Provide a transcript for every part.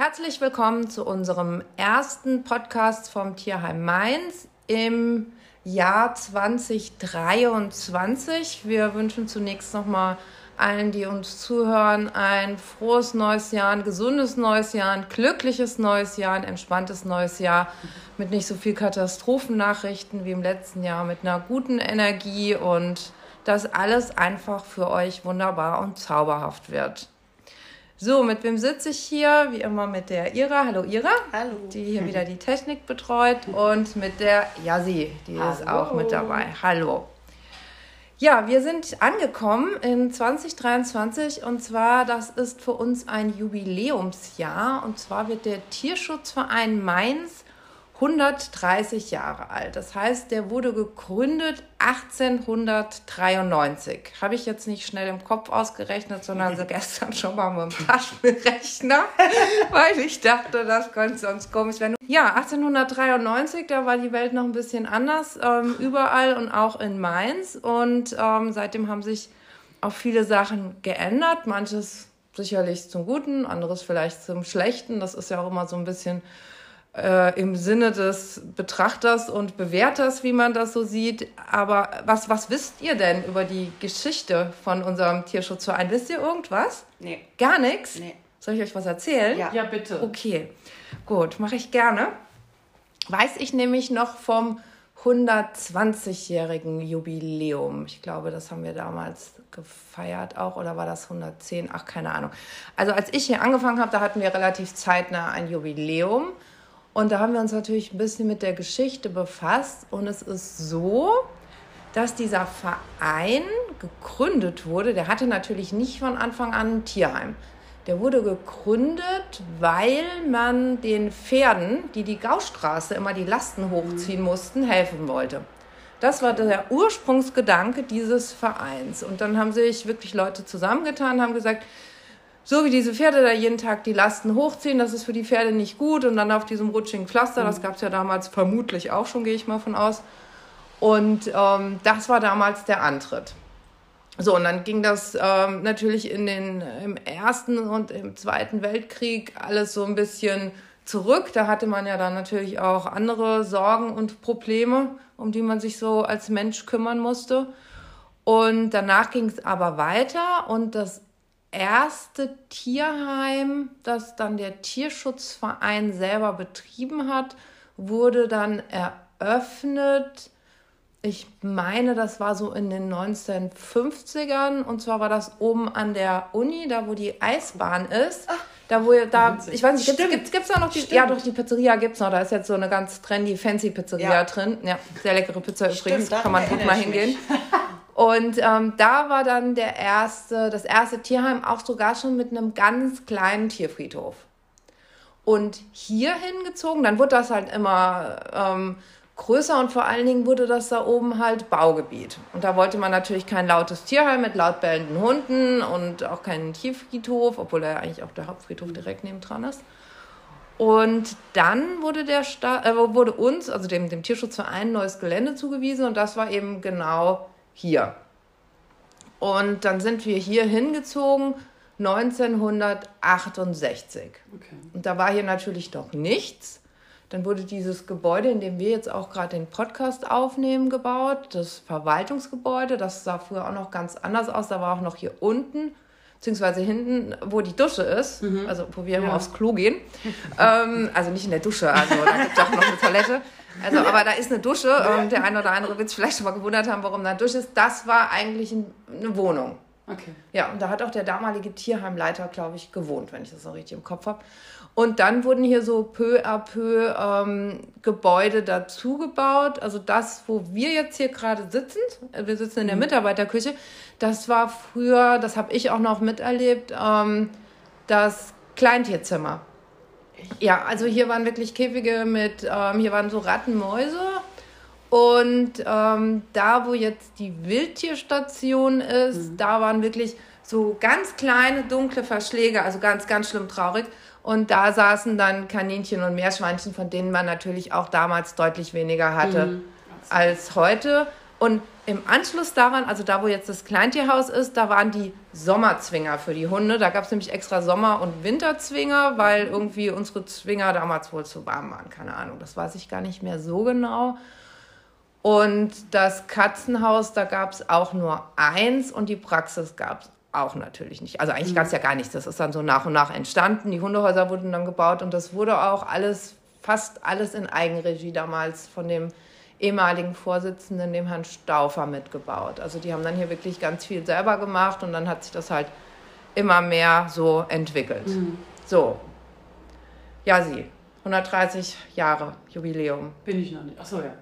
Herzlich willkommen zu unserem ersten Podcast vom Tierheim Mainz im Jahr 2023. Wir wünschen zunächst nochmal allen, die uns zuhören, ein frohes neues Jahr, ein gesundes neues Jahr, ein glückliches neues Jahr, ein entspanntes neues Jahr mit nicht so viel Katastrophennachrichten wie im letzten Jahr, mit einer guten Energie und dass alles einfach für euch wunderbar und zauberhaft wird. So, mit wem sitze ich hier? Wie immer mit der Ira. Hallo Ira. Hallo. Die hier wieder die Technik betreut. Und mit der Yassi, die ist auch mit dabei. Hallo. Ja, wir sind angekommen in 2023 und zwar, das ist für uns ein Jubiläumsjahr. Und zwar wird der Tierschutzverein Mainz 130 Jahre alt. Das heißt, der wurde gegründet 1893. Habe ich jetzt nicht schnell im Kopf ausgerechnet, sondern so gestern schon mal mit dem Taschenrechner, weil ich dachte, das könnte sonst komisch werden. Ja, 1893, da war die Welt noch ein bisschen anders, überall und auch in Mainz. Und seitdem haben sich auch viele Sachen geändert. Manches sicherlich zum Guten, anderes vielleicht zum Schlechten. Das ist ja auch immer so ein bisschen im Sinne des Betrachters und Bewerters, wie man das so sieht. Aber was wisst ihr denn über die Geschichte von unserem Tierschutzverein? Wisst ihr irgendwas? Nee. Gar nichts? Nee. Soll ich euch was erzählen? Ja, bitte. Okay, gut, mache ich gerne. Weiß ich nämlich noch vom 120-jährigen Jubiläum. Ich glaube, das haben wir damals gefeiert auch. Oder war das 110? Ach, keine Ahnung. Also als ich hier angefangen habe, da hatten wir relativ zeitnah ein Jubiläum. Und da haben wir uns natürlich ein bisschen mit der Geschichte befasst. Und es ist so, dass dieser Verein gegründet wurde. Der hatte natürlich nicht von Anfang an ein Tierheim. Der wurde gegründet, weil man den Pferden, die die Gaustraße immer die Lasten hochziehen mussten, helfen wollte. Das war der Ursprungsgedanke dieses Vereins. Und dann haben sich wirklich Leute zusammengetan, haben gesagt, so wie diese Pferde da jeden Tag die Lasten hochziehen, das ist für die Pferde nicht gut. Und dann auf diesem rutschigen Pflaster, das gab es ja damals vermutlich auch schon, gehe ich mal von aus. Und das war damals der Antritt. So, und dann ging das natürlich im Ersten und im Zweiten Weltkrieg alles so ein bisschen zurück. Da hatte man ja dann natürlich auch andere Sorgen und Probleme, um die man sich so als Mensch kümmern musste. Und danach ging es aber weiter und das erste Tierheim, das dann der Tierschutzverein selber betrieben hat, wurde dann eröffnet. Ich meine, das war so in den 1950ern und zwar war das oben an der Uni, da wo die Eisbahn ist. Ich weiß nicht, gibt's da noch die? Stimmt. Ja, doch, die Pizzeria gibt's noch. Da ist jetzt so eine ganz trendy, fancy Pizzeria drin. Ja, sehr leckere Pizza übrigens. Kann man gut mal hingehen. Und da war dann das erste Tierheim auch sogar schon mit einem ganz kleinen Tierfriedhof. Und hier hingezogen, dann wurde das halt immer größer und vor allen Dingen wurde das da oben halt Baugebiet. Und da wollte man natürlich kein lautes Tierheim mit laut bellenden Hunden und auch keinen Tierfriedhof, obwohl da ja eigentlich auch der Hauptfriedhof direkt nebendran ist. Und dann wurde uns, also dem Tierschutzverein, ein neues Gelände zugewiesen und das war eben genau hier. Und dann sind wir hier hingezogen 1968. Okay. Und da war hier natürlich noch nichts. Dann wurde dieses Gebäude, in dem wir jetzt auch gerade den Podcast aufnehmen, gebaut. Das Verwaltungsgebäude, das sah früher auch noch ganz anders aus. Da war auch noch hier unten, beziehungsweise hinten, wo die Dusche ist, also wo wir immer aufs Klo gehen. Also nicht in der Dusche, also da gibt es auch noch eine Toilette. Also, aber da ist eine Dusche. Der eine oder andere wird sich vielleicht schon mal gewundert haben, warum da eine Dusche ist. Das war eigentlich eine Wohnung. Okay. Ja, und da hat auch der damalige Tierheimleiter, glaube ich, gewohnt, wenn ich das so richtig im Kopf habe. Und dann wurden hier so peu à peu Gebäude dazu gebaut. Also das, wo wir jetzt hier gerade sitzen, wir sitzen in der Mitarbeiterküche, das war früher, das habe ich auch noch miterlebt, das Kleintierzimmer. Echt? Ja, also hier waren wirklich Käfige hier waren so Ratten, Mäuse. Und da, wo jetzt die Wildtierstation ist, da waren wirklich so ganz kleine, dunkle Verschläge, also ganz, ganz schlimm traurig. Und da saßen dann Kaninchen und Meerschweinchen, von denen man natürlich auch damals deutlich weniger hatte als heute. Und im Anschluss daran, also da, wo jetzt das Kleintierhaus ist, da waren die Sommerzwinger für die Hunde. Da gab es nämlich extra Sommer- und Winterzwinger, weil irgendwie unsere Zwinger damals wohl zu warm waren. Keine Ahnung, das weiß ich gar nicht mehr so genau. Und das Katzenhaus, da gab es auch nur eins und die Praxis gab es auch natürlich nicht. Also eigentlich gab es ja gar nichts. Das ist dann so nach und nach entstanden. Die Hundehäuser wurden dann gebaut und das wurde auch fast alles in Eigenregie damals von dem ehemaligen Vorsitzenden, dem Herrn Stauffer, mitgebaut. Also die haben dann hier wirklich ganz viel selber gemacht und dann hat sich das halt immer mehr so entwickelt. So, ja, 130 Jahre Jubiläum. Bin ich noch nicht. Achso, ja.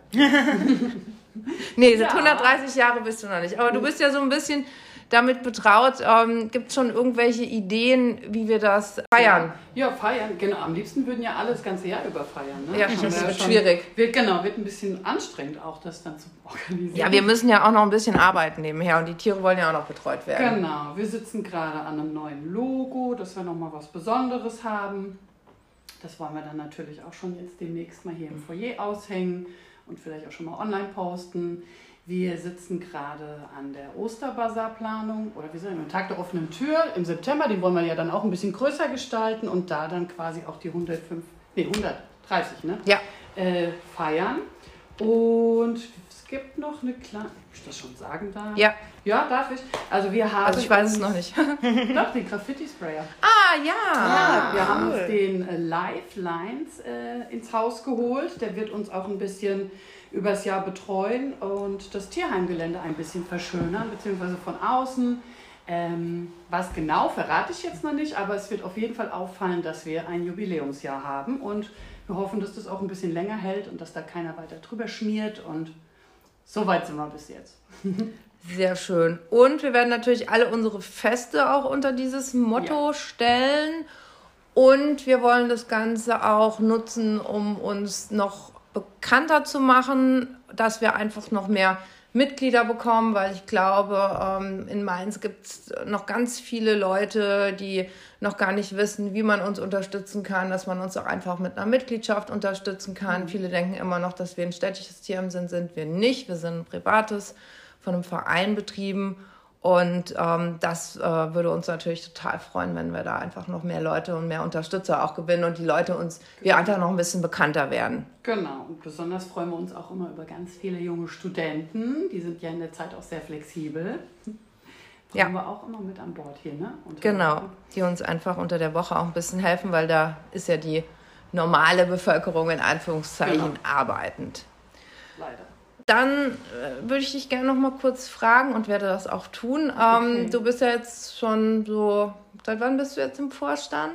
Nee, 130 Jahre bist du noch nicht. Aber du bist ja so ein bisschen damit betraut. Gibt es schon irgendwelche Ideen, wie wir das feiern? Ja, feiern, genau. Am liebsten würden ja alle das ganze Jahr über feiern. Ne? Ja, das wird schwierig. Wird ein bisschen anstrengend auch, das dann zu organisieren. Ja, wir müssen ja auch noch ein bisschen arbeiten nebenher und die Tiere wollen ja auch noch betreut werden. Genau, wir sitzen gerade an einem neuen Logo, dass wir nochmal was Besonderes haben. Das wollen wir dann natürlich auch schon jetzt demnächst mal hier im Foyer aushängen und vielleicht auch schon mal online posten. Wir sitzen gerade an der Osterbazar-Planung oder wir sind am Tag der offenen Tür im September. Den wollen wir ja dann auch ein bisschen größer gestalten und da dann quasi auch die 130, ne? Ja. Feiern. Und es gibt noch eine kleine, ob ich das schon sagen darf? Ja. Ja, darf ich? Also wir haben... Also ich weiß es noch nicht. Doch, den Graffiti-Sprayer. Ah, ja. Wir haben uns den Lifelines ins Haus geholt. Der wird uns auch ein bisschen übers Jahr betreuen und das Tierheimgelände ein bisschen verschönern, beziehungsweise von außen. Was genau, verrate ich jetzt noch nicht, aber es wird auf jeden Fall auffallen, dass wir ein Jubiläumsjahr haben und wir hoffen, dass das auch ein bisschen länger hält und dass da keiner weiter drüber schmiert und so weit sind wir bis jetzt. Sehr schön. Und wir werden natürlich alle unsere Feste auch unter dieses Motto stellen und wir wollen das Ganze auch nutzen, um uns noch bekannter zu machen, dass wir einfach noch mehr Mitglieder bekommen, weil ich glaube, in Mainz gibt es noch ganz viele Leute, die noch gar nicht wissen, wie man uns unterstützen kann, dass man uns auch einfach mit einer Mitgliedschaft unterstützen kann. Viele denken immer noch, dass wir ein städtisches Tierheim sind wir nicht. Wir sind ein privates, von einem Verein betrieben. Und das würde uns natürlich total freuen, wenn wir da einfach noch mehr Leute und mehr Unterstützer auch gewinnen und die Leute wir einfach noch ein bisschen bekannter werden. Genau, und besonders freuen wir uns auch immer über ganz viele junge Studenten. Die sind ja in der Zeit auch sehr flexibel. Haben wir auch immer mit an Bord hier, ne? Genau, die uns einfach unter der Woche auch ein bisschen helfen, weil da ist ja die normale Bevölkerung in Anführungszeichen arbeitend. Leider. Dann würde ich dich gerne noch mal kurz fragen und werde das auch tun. Okay. Du bist ja jetzt schon so, seit wann bist du jetzt im Vorstand?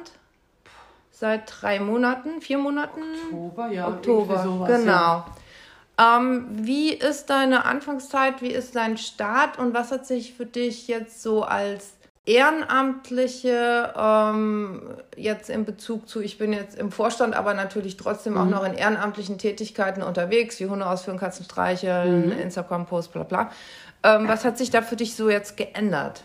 Seit 3 Monaten, 4 Monaten? Oktober, ja. Oktober, sowas, genau. Ja. Wie ist deine Anfangszeit, wie ist dein Start und was hat sich für dich jetzt so als Ehrenamtliche jetzt in Bezug zu, ich bin jetzt im Vorstand, aber natürlich trotzdem auch noch in ehrenamtlichen Tätigkeiten unterwegs, wie Hunde ausführen, Katzen streicheln, Instagram-Post, bla bla. Was hat sich da für dich so jetzt geändert?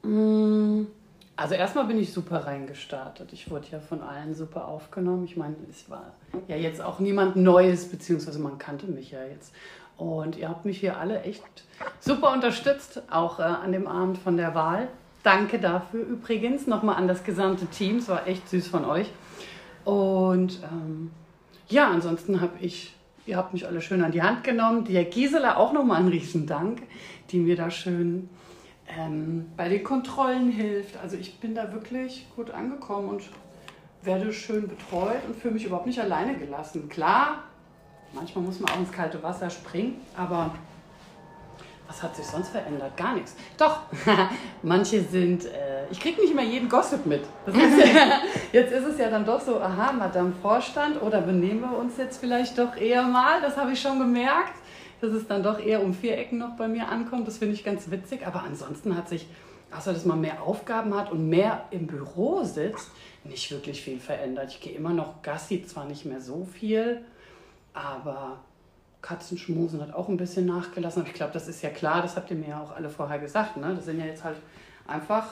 Also erstmal bin ich super reingestartet. Ich wurde ja von allen super aufgenommen. Ich meine, es war ja jetzt auch niemand Neues, beziehungsweise man kannte mich ja jetzt. Und ihr habt mich hier alle echt super unterstützt, auch an dem Abend von der Wahl. Danke dafür übrigens nochmal an das gesamte Team. Es war echt süß von euch. Und ansonsten ihr habt mich alle schön an die Hand genommen. Der Gisela auch nochmal einen riesen Dank, die mir da schön bei den Kontrollen hilft. Also ich bin da wirklich gut angekommen und werde schön betreut und fühle mich überhaupt nicht alleine gelassen. Klar, manchmal muss man auch ins kalte Wasser springen, aber was hat sich sonst verändert? Gar nichts. Doch, manche sind, ich kriege nicht immer jeden Gossip mit. Jetzt ist es ja dann doch so, aha, Madame Vorstand, oder benehmen wir uns jetzt vielleicht doch eher mal, das habe ich schon gemerkt, dass es dann doch eher um 4 Ecken noch bei mir ankommt, das finde ich ganz witzig, aber ansonsten hat sich, außer dass man mehr Aufgaben hat und mehr im Büro sitzt, nicht wirklich viel verändert. Ich gehe immer noch Gassi, zwar nicht mehr so viel, aber Katzenschmusen hat auch ein bisschen nachgelassen. Aber ich glaube, das ist ja klar, das habt ihr mir ja auch alle vorher gesagt. Ne? Das sind ja jetzt halt einfach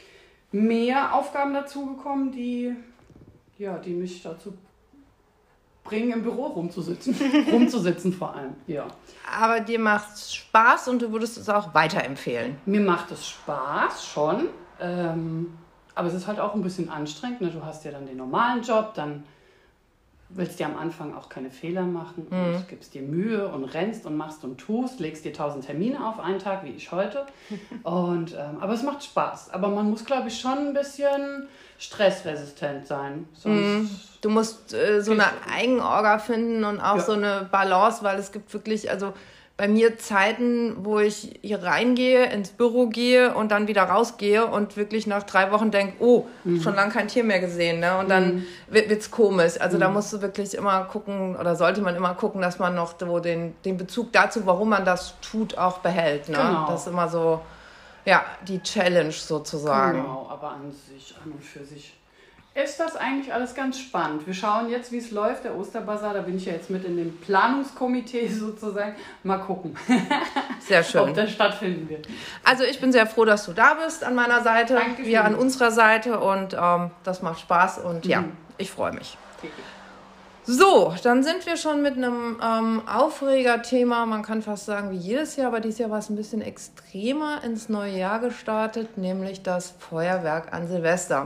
mehr Aufgaben dazugekommen, die mich dazu bringen, im Büro rumzusitzen vor allem, ja. Aber dir macht es Spaß und du würdest es auch weiterempfehlen? Mir macht es Spaß, schon. Aber es ist halt auch ein bisschen anstrengend. Ne? Du hast ja dann den normalen Job, dann willst dir am Anfang auch keine Fehler machen und gibst dir Mühe und rennst und machst und tust, legst dir 1000 Termine auf einen Tag, wie ich heute. Aber es macht Spaß. Aber man muss, glaube ich, schon ein bisschen stressresistent sein. Sonst Du musst so eine Eigenorga finden und auch so eine Balance, weil es gibt wirklich, also bei mir Zeiten, wo ich hier reingehe, ins Büro gehe und dann wieder rausgehe und wirklich nach 3 Wochen denke, oh, schon lange kein Tier mehr gesehen. Ne? Und dann wird's komisch. Also da musst du wirklich immer gucken, oder sollte man immer gucken, dass man noch so den Bezug dazu, warum man das tut, auch behält. Ne? Genau. Das ist immer so, ja, die Challenge sozusagen. Genau, aber an und für sich ist das eigentlich alles ganz spannend. Wir schauen jetzt, wie es läuft, der Osterbazar. Da bin ich ja jetzt mit in dem Planungskomitee sozusagen. Mal gucken, Sehr schön. ob das stattfinden wird. Also ich bin sehr froh, dass du da bist an meiner Seite, Dankeschön. wir an unserer Seite und das macht Spaß und ja, ich freue mich. Okay. So, dann sind wir schon mit einem Aufregerthema, man kann fast sagen wie jedes Jahr, aber dieses Jahr war es ein bisschen extremer ins neue Jahr gestartet, nämlich das Feuerwerk an Silvester.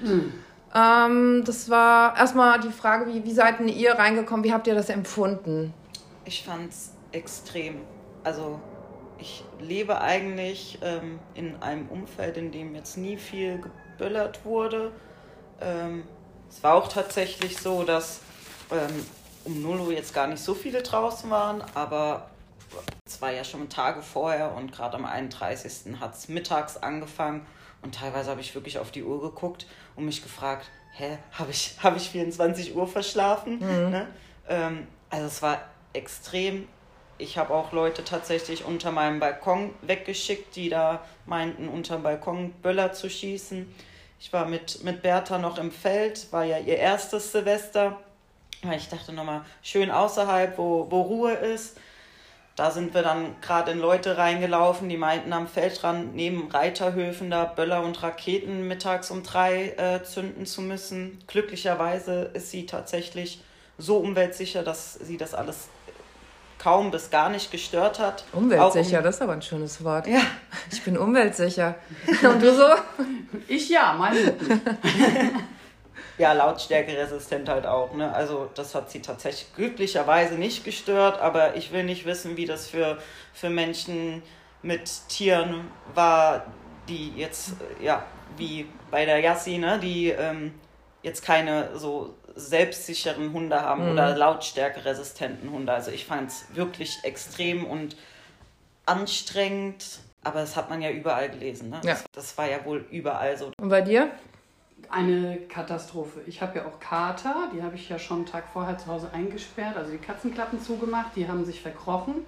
Das war erstmal die Frage, wie seid denn ihr reingekommen, wie habt ihr das empfunden? Ich fand's extrem. Also ich lebe eigentlich in einem Umfeld, in dem jetzt nie viel geböllert wurde. Es war auch tatsächlich so, dass um 0 Uhr jetzt gar nicht so viele draußen waren, aber es war ja schon Tage vorher und gerade am 31. hat es mittags angefangen und teilweise habe ich wirklich auf die Uhr geguckt und mich gefragt, habe ich 24 Uhr verschlafen? Ne? Also es war extrem. Ich habe auch Leute tatsächlich unter meinem Balkon weggeschickt, die da meinten, unter dem Balkon Böller zu schießen. Ich war mit Bertha noch im Feld, war ja ihr erstes Silvester. Ich dachte nochmal, schön außerhalb, wo Ruhe ist. Da sind wir dann gerade in Leute reingelaufen, die meinten, am Feldrand neben Reiterhöfen da Böller und Raketen mittags um 3 zünden zu müssen. Glücklicherweise ist sie tatsächlich so umweltsicher, dass sie das alles kaum bis gar nicht gestört hat. Umweltsicher, das ist aber ein schönes Wort. Ja. Ich bin umweltsicher. Und du so? Ich ja, meine nicht. Ja, lautstärkeresistent halt auch. Ne? Also das hat sie tatsächlich glücklicherweise nicht gestört, aber ich will nicht wissen, wie das für Menschen mit Tieren war, die jetzt, ja, wie bei der Yassi, ne, die jetzt keine so selbstsicheren Hunde haben oder lautstärkeresistenten Hunde. Also ich fand es wirklich extrem und anstrengend, aber das hat man ja überall gelesen. Ne? Ja. Das war ja wohl überall so. Und bei dir? Eine Katastrophe. Ich habe ja auch Kater, die habe ich ja schon einen Tag vorher zu Hause eingesperrt, also die Katzenklappen zugemacht, die haben sich verkrochen.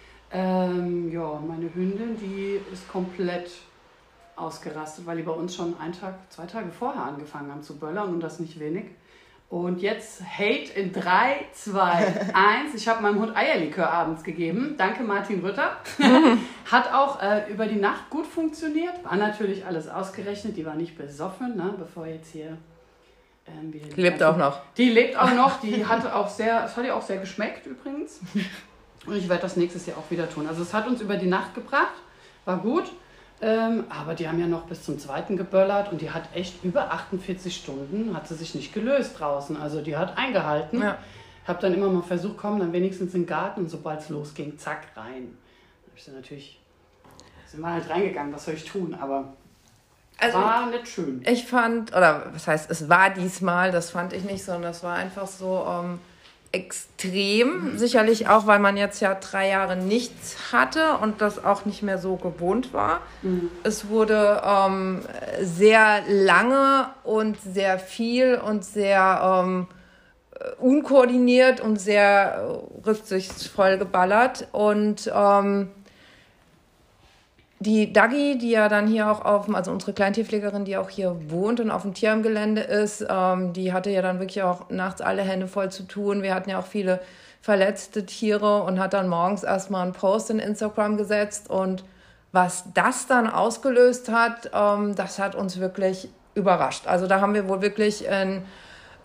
Meine Hündin, die ist komplett ausgerastet, weil die bei uns schon 2 Tage vorher angefangen haben zu böllern und das nicht wenig. Und jetzt Hate in 3, 2, 1. Ich habe meinem Hund Eierlikör abends gegeben. Danke, Martin Rütter. Hat auch über die Nacht gut funktioniert. War natürlich alles ausgerechnet. Die war nicht besoffen, ne? Bevor jetzt hier... Die lebt auch noch. Die lebt auch noch. Es hat ihr auch sehr geschmeckt übrigens. Und ich werde das nächstes Jahr auch wieder tun. Also es hat uns über die Nacht gebracht. War gut. Aber die haben ja noch bis zum 2. geböllert und die hat echt über 48 Stunden, hat sie sich nicht gelöst draußen. Also die hat eingehalten. Ja. Ich habe dann immer mal versucht, komm, dann wenigstens in den Garten und sobald es losging, zack, rein. Sind wir halt reingegangen, was soll ich tun, aber also war nicht schön. Ich fand, oder was heißt, es war diesmal, das fand ich nicht, sondern das war einfach so extrem. Sicherlich auch, weil man jetzt ja 3 Jahre nichts hatte und das auch nicht mehr so gewohnt war. Es wurde sehr lange und sehr viel und sehr unkoordiniert und sehr rücksichtsvoll geballert. Und die Dagi, die ja dann hier auch also unsere Kleintierpflegerin, die auch hier wohnt und auf dem Tierheimgelände ist, die hatte ja dann wirklich auch nachts alle Hände voll zu tun. Wir hatten ja auch viele verletzte Tiere und hat dann morgens erstmal einen Post in Instagram gesetzt. Und was das dann ausgelöst hat, das hat uns wirklich überrascht. Also da haben wir wohl wirklich in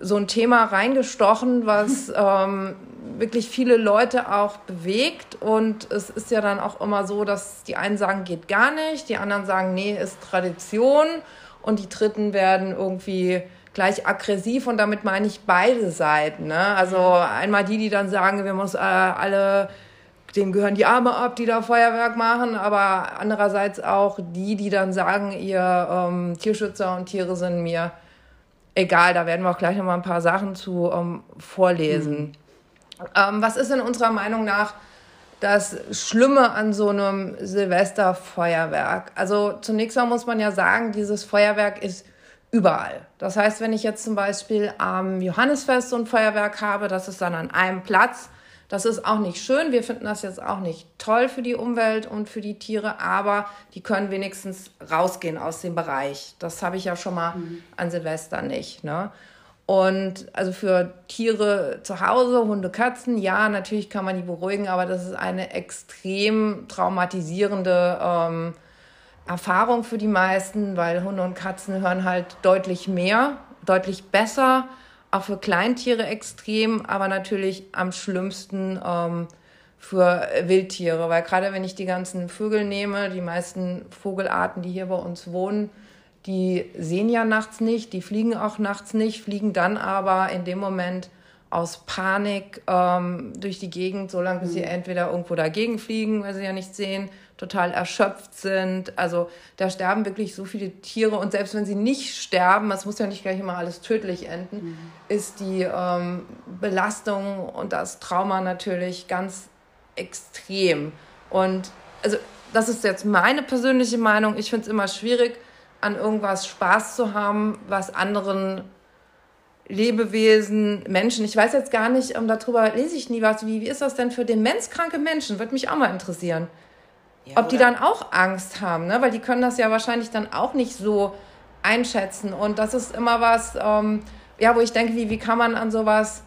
so ein Thema reingestochen, was wirklich viele Leute auch bewegt. Und es ist ja dann auch immer so, dass die einen sagen, geht gar nicht, die anderen sagen, nee, ist Tradition. Und die Dritten werden irgendwie gleich aggressiv. Und damit meine ich beide Seiten. Ne? Also einmal die dann sagen, wir müssen alle, denen gehören die Arme ab, die da Feuerwerk machen. Aber andererseits auch die dann sagen, ihr Tierschützer und Tiere sind mir egal. Da werden wir auch gleich noch mal ein paar Sachen zu vorlesen. Was ist in unserer Meinung nach das Schlimme an so einem Silvesterfeuerwerk? Also zunächst mal muss man ja sagen, dieses Feuerwerk ist überall. Das heißt, wenn ich jetzt zum Beispiel am Johannisfest so ein Feuerwerk habe, das ist dann an einem Platz. Das ist auch nicht schön. Wir finden das jetzt auch nicht toll für die Umwelt und für die Tiere, aber die können wenigstens rausgehen aus dem Bereich. Das habe ich ja schon mal an Silvester nicht, ne? Und also für Tiere zu Hause, Hunde, Katzen, ja, natürlich kann man die beruhigen, aber das ist eine extrem traumatisierende Erfahrung für die meisten, weil Hunde und Katzen hören halt deutlich mehr, deutlich besser, auch für Kleintiere extrem, aber natürlich am schlimmsten für Wildtiere, weil gerade wenn ich die ganzen Vögel nehme, die meisten Vogelarten, die hier bei uns wohnen, die sehen ja nachts nicht, die fliegen auch nachts nicht, fliegen dann aber in dem Moment aus Panik durch die Gegend, so lange bis sie entweder irgendwo dagegen fliegen, weil sie ja nichts sehen, total erschöpft sind. Also da sterben wirklich so viele Tiere und selbst wenn sie nicht sterben, das muss ja nicht gleich immer alles tödlich enden, ist die Belastung und das Trauma natürlich ganz extrem. Und also das ist jetzt meine persönliche Meinung. Ich finde es immer schwierig, an irgendwas Spaß zu haben, was anderen Lebewesen, Menschen, ich weiß jetzt gar nicht, darüber lese ich nie was, wie ist das denn für demenzkranke Menschen? Würde mich auch mal interessieren. Ja, ob die dann auch Angst haben, ne? Weil die können das ja wahrscheinlich dann auch nicht so einschätzen. Und das ist immer was, wo ich denke, wie kann man an sowas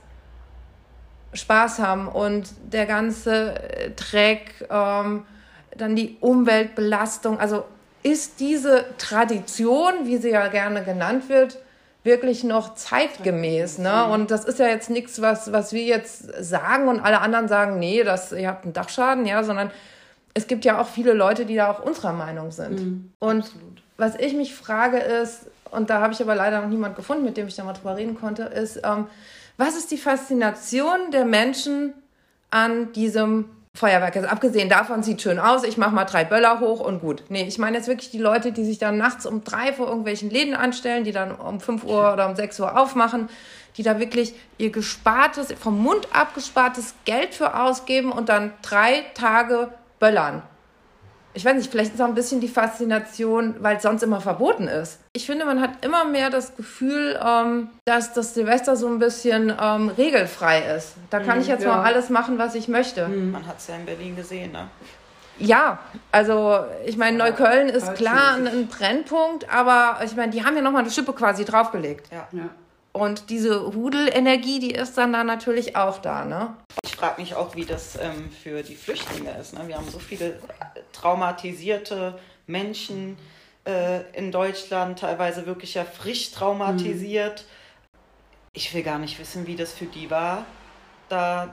Spaß haben? Und der ganze Dreck, dann die Umweltbelastung, also ist diese Tradition, wie sie ja gerne genannt wird, wirklich noch zeitgemäß, ne? Und das ist ja jetzt nichts, was wir jetzt sagen und alle anderen sagen, nee, ihr habt einen Dachschaden, ja, sondern es gibt ja auch viele Leute, die da auch unserer Meinung sind. Und absolut. Was ich mich frage ist, und da habe ich aber leider noch niemand gefunden, mit dem ich da mal drüber reden konnte, ist, was ist die Faszination der Menschen an diesem Feuerwerk? Also abgesehen davon, sieht schön aus, ich mache mal 3 Böller hoch und gut. Nee, ich meine jetzt wirklich die Leute, die sich dann nachts um 3 vor irgendwelchen Läden anstellen, die dann um 5 Uhr oder um 6 Uhr aufmachen, die da wirklich ihr gespartes, vom Mund abgespartes Geld für ausgeben und dann 3 Tage böllern. Ich weiß nicht, vielleicht ist auch ein bisschen die Faszination, weil es sonst immer verboten ist. Ich finde, man hat immer mehr das Gefühl, dass das Silvester so ein bisschen regelfrei ist. Da kann ich jetzt mal alles machen, was ich möchte. Man hat es ja in Berlin gesehen, ne? Ja, also ich meine, Neukölln ist klar ein Brennpunkt, aber ich meine, die haben ja nochmal eine Schippe quasi draufgelegt. Ja. Und diese Hudelenergie, die ist dann da natürlich auch da, ne? Ich frage mich auch, wie das für die Flüchtlinge ist. Ne? Wir haben so viele traumatisierte Menschen in Deutschland, teilweise wirklich ja frisch traumatisiert. Ich will gar nicht wissen, wie das für die war, da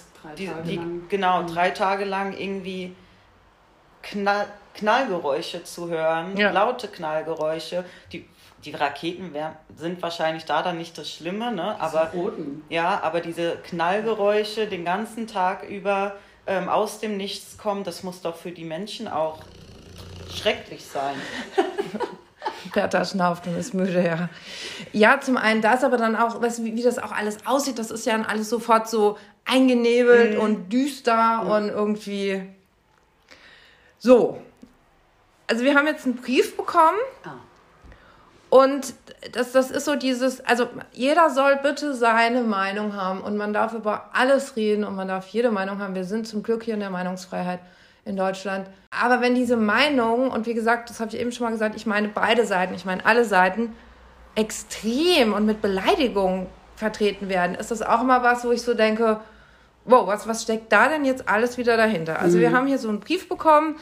3 Tage lang irgendwie Knallgeräusche zu hören, laute Knallgeräusche. Die Raketen sind wahrscheinlich da dann nicht das Schlimme, ne? Aber diese Knallgeräusche den ganzen Tag über aus dem Nichts kommen, das muss doch für die Menschen auch schrecklich sein. Bertha schnauft und ist müde, ja. Ja, zum einen das, aber dann auch, wie das auch alles aussieht, das ist ja dann alles sofort so eingenebelt und düster und irgendwie so. Also wir haben jetzt einen Brief bekommen. Und das ist so dieses, also jeder soll bitte seine Meinung haben und man darf über alles reden und man darf jede Meinung haben. Wir sind zum Glück hier in der Meinungsfreiheit in Deutschland. Aber wenn diese Meinung, und wie gesagt, das habe ich eben schon mal gesagt, ich meine beide Seiten, ich meine alle Seiten, extrem und mit Beleidigung vertreten werden, ist das auch immer was, wo ich so denke, wow, was steckt da denn jetzt alles wieder dahinter? Also wir haben hier so einen Brief bekommen,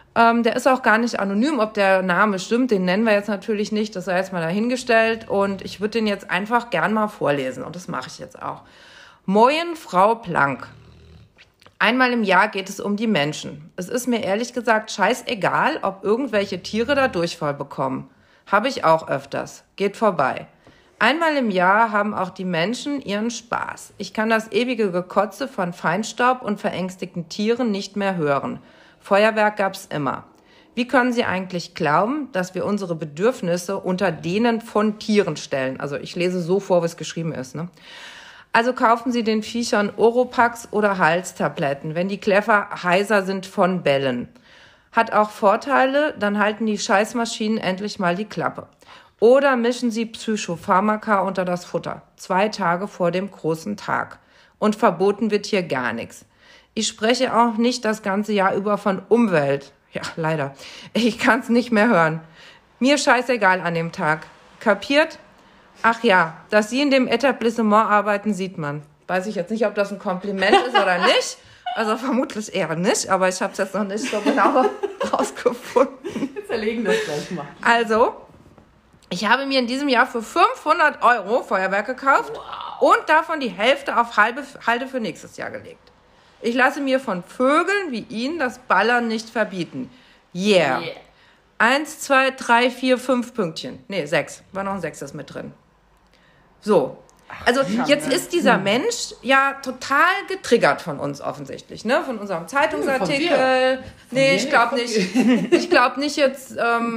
Der ist auch gar nicht anonym, ob der Name stimmt, den nennen wir jetzt natürlich nicht, das sei jetzt mal dahingestellt. Und ich würde den jetzt einfach gern mal vorlesen und das mache ich jetzt auch. Moin, Frau Planck. Einmal im Jahr geht es um die Menschen. Es ist mir ehrlich gesagt scheißegal, ob irgendwelche Tiere da Durchfall bekommen. Habe ich auch öfters. Geht vorbei. Einmal im Jahr haben auch die Menschen ihren Spaß. Ich kann das ewige Gekotze von Feinstaub und verängstigten Tieren nicht mehr hören. Feuerwerk gab's immer. Wie können Sie eigentlich glauben, dass wir unsere Bedürfnisse unter denen von Tieren stellen? Also ich lese so vor, wie es geschrieben ist, ne? Also kaufen Sie den Viechern Oropax oder Halstabletten, wenn die Kläffer heiser sind von Bällen. Hat auch Vorteile, dann halten die Scheißmaschinen endlich mal die Klappe. Oder mischen Sie Psychopharmaka unter das Futter, 2 Tage vor dem großen Tag. Und verboten wird hier gar nichts. Ich spreche auch nicht das ganze Jahr über von Umwelt. Ja, leider. Ich kann's nicht mehr hören. Mir scheißegal an dem Tag. Kapiert? Ach ja, dass Sie in dem Etablissement arbeiten, sieht man. Weiß ich jetzt nicht, ob das ein Kompliment ist oder nicht. Also vermutlich eher nicht, aber ich habe es jetzt noch nicht so genau rausgefunden. Wir zerlegen das gleich mal. Also, ich habe mir in diesem Jahr für 500 € Feuerwerk gekauft und davon die Hälfte auf Halde für nächstes Jahr gelegt. Ich lasse mir von Vögeln wie Ihnen das Ballern nicht verbieten. Yeah. 1, 2, 3, 4, 5 Pünktchen. Nee, 6. War noch ein 6. mit drin. So. Also jetzt ist dieser Mensch ja total getriggert von uns offensichtlich, ne? Von unserem Zeitungsartikel. Nee, ich glaube nicht. Ich glaube nicht jetzt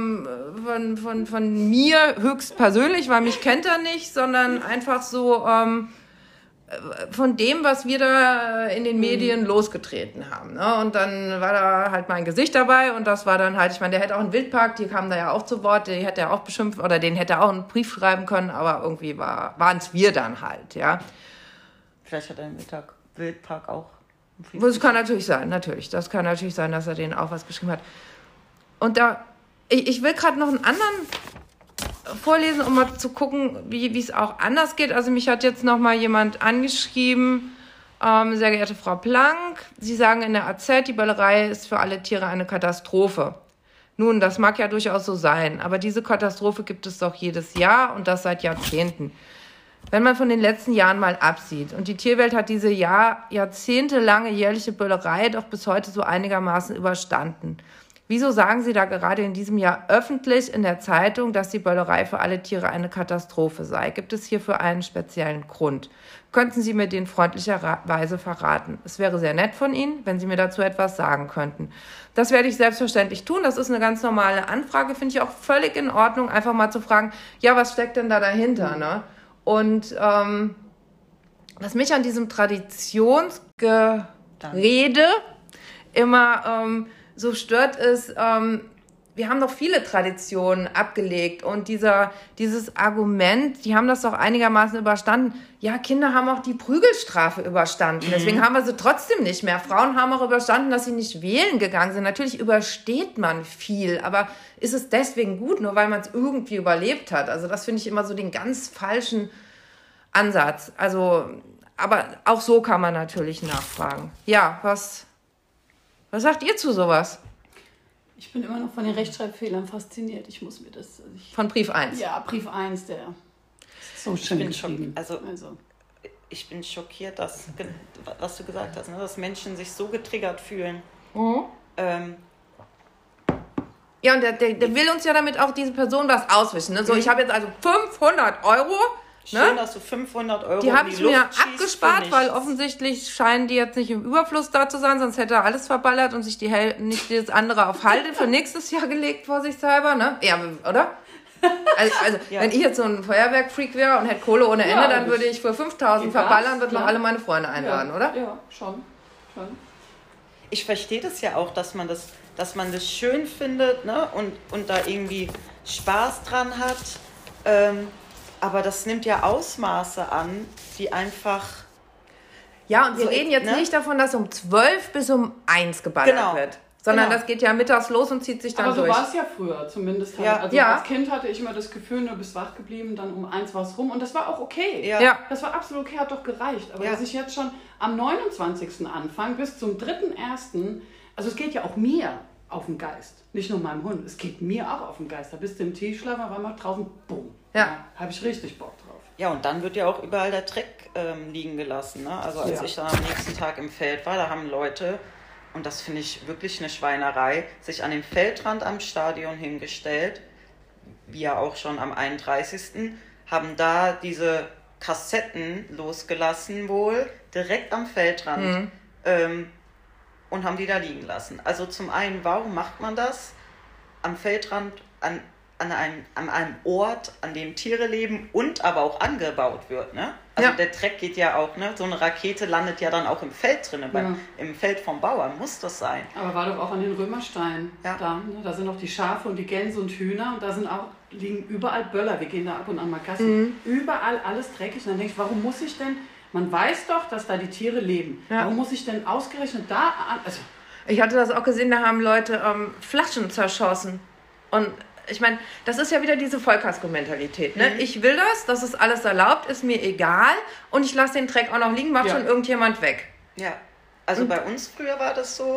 von mir höchstpersönlich, weil mich kennt er nicht, sondern einfach so von dem, was wir da in den Medien losgetreten haben. Ne? Und dann war da halt mein Gesicht dabei und das war dann halt, ich meine, der hätte auch einen Wildpark, die kamen da ja auch zu Wort, die hätte er auch beschimpft oder den hätte er auch einen Brief schreiben können, aber irgendwie waren es wir dann halt, ja. Vielleicht hat er im Wildpark auch einen Brief. Das kann natürlich sein, natürlich. Das kann natürlich sein, dass er denen auch was geschrieben hat. Und da, ich will gerade noch einen anderen vorlesen, um mal zu gucken, wie es auch anders geht. Also mich hat jetzt noch mal jemand angeschrieben, sehr geehrte Frau Planck, Sie sagen in der AZ, die Böllerei ist für alle Tiere eine Katastrophe. Nun, das mag ja durchaus so sein, aber diese Katastrophe gibt es doch jedes Jahr und das seit Jahrzehnten. Wenn man von den letzten Jahren mal absieht und die Tierwelt hat diese jahrzehntelange jährliche Böllerei doch bis heute so einigermaßen überstanden. Wieso sagen Sie da gerade in diesem Jahr öffentlich in der Zeitung, dass die Böllerei für alle Tiere eine Katastrophe sei? Gibt es hierfür einen speziellen Grund? Könnten Sie mir den freundlicherweise verraten? Es wäre sehr nett von Ihnen, wenn Sie mir dazu etwas sagen könnten. Das werde ich selbstverständlich tun. Das ist eine ganz normale Anfrage, finde ich auch völlig in Ordnung, einfach mal zu fragen, ja, was steckt denn da dahinter, ne? Und was mich an diesem Traditionsgerede immer so stört, ist, wir haben doch viele Traditionen abgelegt und dieses Argument, die haben das doch einigermaßen überstanden. Ja, Kinder haben auch die Prügelstrafe überstanden, deswegen haben wir sie trotzdem nicht mehr. Frauen haben auch überstanden, dass sie nicht wählen gegangen sind. Natürlich übersteht man viel, aber ist es deswegen gut, nur weil man es irgendwie überlebt hat? Also das finde ich immer so den ganz falschen Ansatz. Also, aber auch so kann man natürlich nachfragen. Ja, was sagt ihr zu sowas? Ich bin immer noch von den Rechtschreibfehlern fasziniert. Ich muss mir das... Von Brief 1? Ja, Brief 1, der ist so schön geschrieben. Also, ich bin schockiert, dass, was du gesagt hast, ne, dass Menschen sich so getriggert fühlen. Mhm. Ja, und der will uns ja damit auch diese Person was auswischen. Ne? So, ich habe jetzt also 500 €. Schön, dass du 500 € die habe ich mir abgespart, weil offensichtlich scheinen die jetzt nicht im Überfluss da zu sein, sonst hätte er alles verballert und sich nicht das andere auf Halde für nächstes Jahr gelegt, vorsichtshalber, ne? Ja, oder? Also ja. Wenn ich jetzt so ein Feuerwerkfreak wäre und hätte Kohle ohne Ende, dann würde ich für 5.000 verballern, würde noch alle meine Freunde einladen, oder? Ja, schon. Ich verstehe das ja auch, dass man das schön findet, ne? Und da irgendwie Spaß dran hat. Aber das nimmt ja Ausmaße an, die einfach... Ja, und wir reden jetzt nicht davon, dass um 12 bis um 1 geballert wird. Sondern das geht ja mittags los und zieht sich dann durch. Aber so war es ja früher zumindest. Halt. Ja. Also als Kind hatte ich immer das Gefühl, du bist wach geblieben, dann um 1 war es rum. Und das war auch okay. Ja. Das war absolut okay, hat doch gereicht. Aber dass ich jetzt schon am 29. anfange bis zum 3.1., also es geht ja auch mir auf den Geist. Nicht nur meinem Hund, es geht mir auch auf den Geist. Da bist du im Tiefschlaf, auf einmal draußen, bumm. Ja. Habe ich richtig Bock drauf. Ja, und dann wird ja auch überall der Dreck liegen gelassen. Ne? Also als ich dann am nächsten Tag im Feld war, da haben Leute, und das finde ich wirklich eine Schweinerei, sich an den Feldrand am Stadion hingestellt, wie ja auch schon am 31., haben da diese Kassetten losgelassen wohl, direkt am Feldrand, und haben die da liegen lassen. Also zum einen, warum macht man das am Feldrand, an einem Ort, an dem Tiere leben und aber auch angebaut wird, ne? Also der Dreck geht ja auch, ne? So eine Rakete landet ja dann auch im Feld drin, im Feld vom Bauern, muss das sein. Aber war doch auch an den Römersteinen da, ne? Da sind auch die Schafe und die Gänse und Hühner und da liegen überall Böller, wir gehen da ab und an mal Gassi, überall alles dreckig und dann denke ich, warum muss ich denn, man weiß doch, dass da die Tiere leben, warum muss ich denn ausgerechnet da, also... Ich hatte das auch gesehen, da haben Leute Flaschen zerschossen und ich meine, das ist ja wieder diese Vollkasko-Mentalität. Ne? Ich will das ist alles erlaubt, ist mir egal und ich lasse den Dreck auch noch liegen, macht schon irgendjemand weg. Ja, also bei uns früher war das so,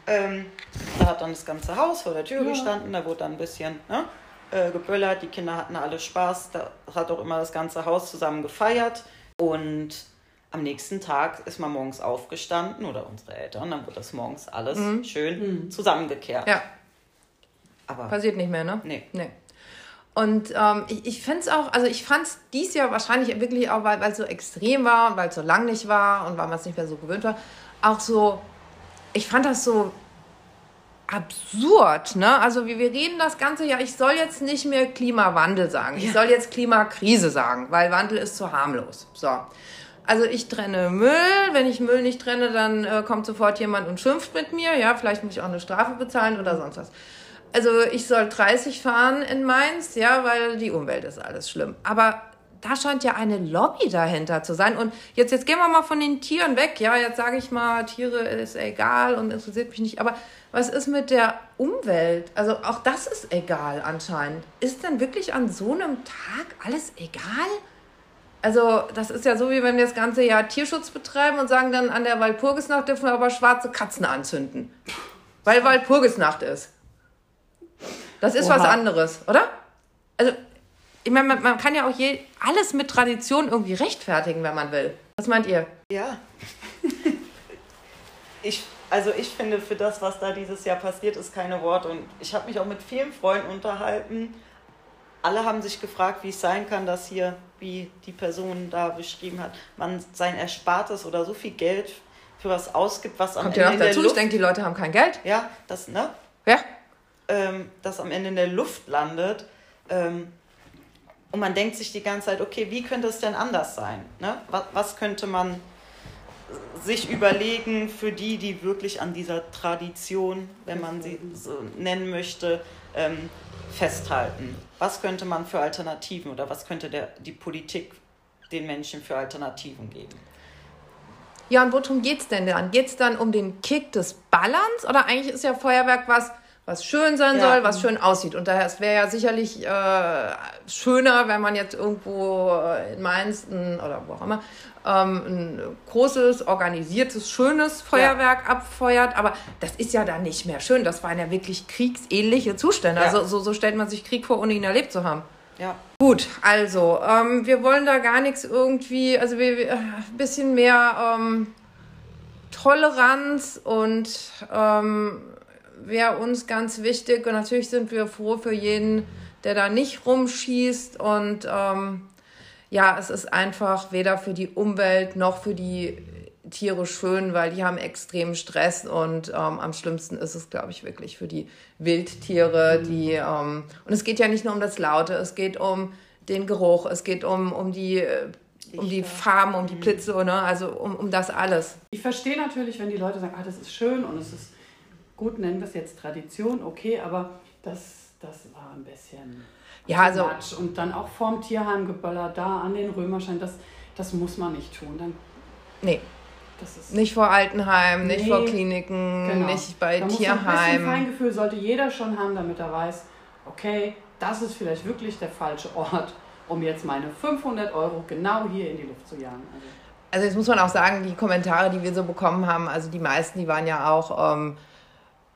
da hat dann das ganze Haus vor der Tür gestanden, da wurde dann ein bisschen geböllert, die Kinder hatten alle Spaß, da hat auch immer das ganze Haus zusammen gefeiert und am nächsten Tag ist man morgens aufgestanden oder unsere Eltern, dann wird das morgens alles schön zusammengekehrt. Ja. Aber passiert nicht mehr, ne? Nee. Und ich fände es auch, also ich fand es dieses Jahr wahrscheinlich wirklich auch, weil es so extrem war und weil es so lang nicht war und weil man es nicht mehr so gewöhnt war, auch so, ich fand das so absurd, ne? Also wir reden das Ganze, ich soll jetzt nicht mehr Klimawandel sagen, ich soll jetzt Klimakrise sagen, weil Wandel ist zu harmlos. So. Also ich trenne Müll, wenn ich Müll nicht trenne, dann kommt sofort jemand und schimpft mit mir, vielleicht muss ich auch eine Strafe bezahlen oder sonst was. Also ich soll 30 fahren in Mainz, weil die Umwelt ist alles schlimm. Aber da scheint ja eine Lobby dahinter zu sein. Und jetzt gehen wir mal von den Tieren weg. Ja, jetzt sage ich mal, Tiere ist egal und interessiert mich nicht. Aber was ist mit der Umwelt? Also auch das ist egal anscheinend. Ist denn wirklich an so einem Tag alles egal? Also das ist ja so, wie wenn wir das ganze Jahr Tierschutz betreiben und sagen dann, an der Walpurgisnacht dürfen wir aber schwarze Katzen anzünden. Weil Walpurgisnacht ist. Das ist was anderes, oder? Also, ich meine, man kann ja auch alles mit Tradition irgendwie rechtfertigen, wenn man will. Was meint ihr? Ja. Ich finde, für das, was da dieses Jahr passiert, ist keine Worte. Und ich habe mich auch mit vielen Freunden unterhalten. Alle haben sich gefragt, wie es sein kann, dass hier, wie die Person da beschrieben hat, man sein Erspartes oder so viel Geld für was ausgibt, was am Ende in der Luft... Kommt ja noch dazu, ich denke, die Leute haben kein Geld. Ja, das, ne? Ja. Das am Ende in der Luft landet. Und man denkt sich die ganze Zeit, okay, wie könnte es denn anders sein? Ne? Was könnte man sich überlegen für die wirklich an dieser Tradition, wenn man sie so nennen möchte, festhalten? Was könnte man für Alternativen oder was könnte die Politik den Menschen für Alternativen geben? Ja, und worum geht's denn dann? Geht's dann um den Kick des Ballerns? Oder eigentlich ist ja Feuerwerk was schön sein soll, was schön aussieht. Und daher, es wäre ja sicherlich schöner, wenn man jetzt irgendwo in Mainz oder wo auch immer ein großes, organisiertes, schönes Feuerwerk abfeuert. Aber das ist ja dann nicht mehr schön. Das waren ja wirklich kriegsähnliche Zustände. Also so stellt man sich Krieg vor, ohne ihn erlebt zu haben. Ja. Gut, also wir wollen da gar nichts irgendwie, also ein bisschen mehr Toleranz und wäre uns ganz wichtig. Und natürlich sind wir froh für jeden, der da nicht rumschießt. Und es ist einfach weder für die Umwelt noch für die Tiere schön, weil die haben extremen Stress. Und am schlimmsten ist es, glaube ich, wirklich für die Wildtiere. Und es geht ja nicht nur um das Laute, es geht um den Geruch, es geht um die Farben, um die Blitze, ne? Also um das alles. Ich verstehe natürlich, wenn die Leute sagen, das ist schön und es ist gut, nennen wir es jetzt Tradition, okay, aber das war ein bisschen Matsch. Und dann auch vorm Tierheim geböllert, da an den Römerstein, das muss man nicht tun. Nee. Das ist nicht vor Altenheim, nicht vor Kliniken, nicht bei Tierheimen. Ein bisschen Feingefühl sollte jeder schon haben, damit er weiß, okay, das ist vielleicht wirklich der falsche Ort, um jetzt meine 500 € genau hier in die Luft zu jagen. Also jetzt muss man auch sagen, die Kommentare, die wir so bekommen haben, also die meisten, die waren ja auch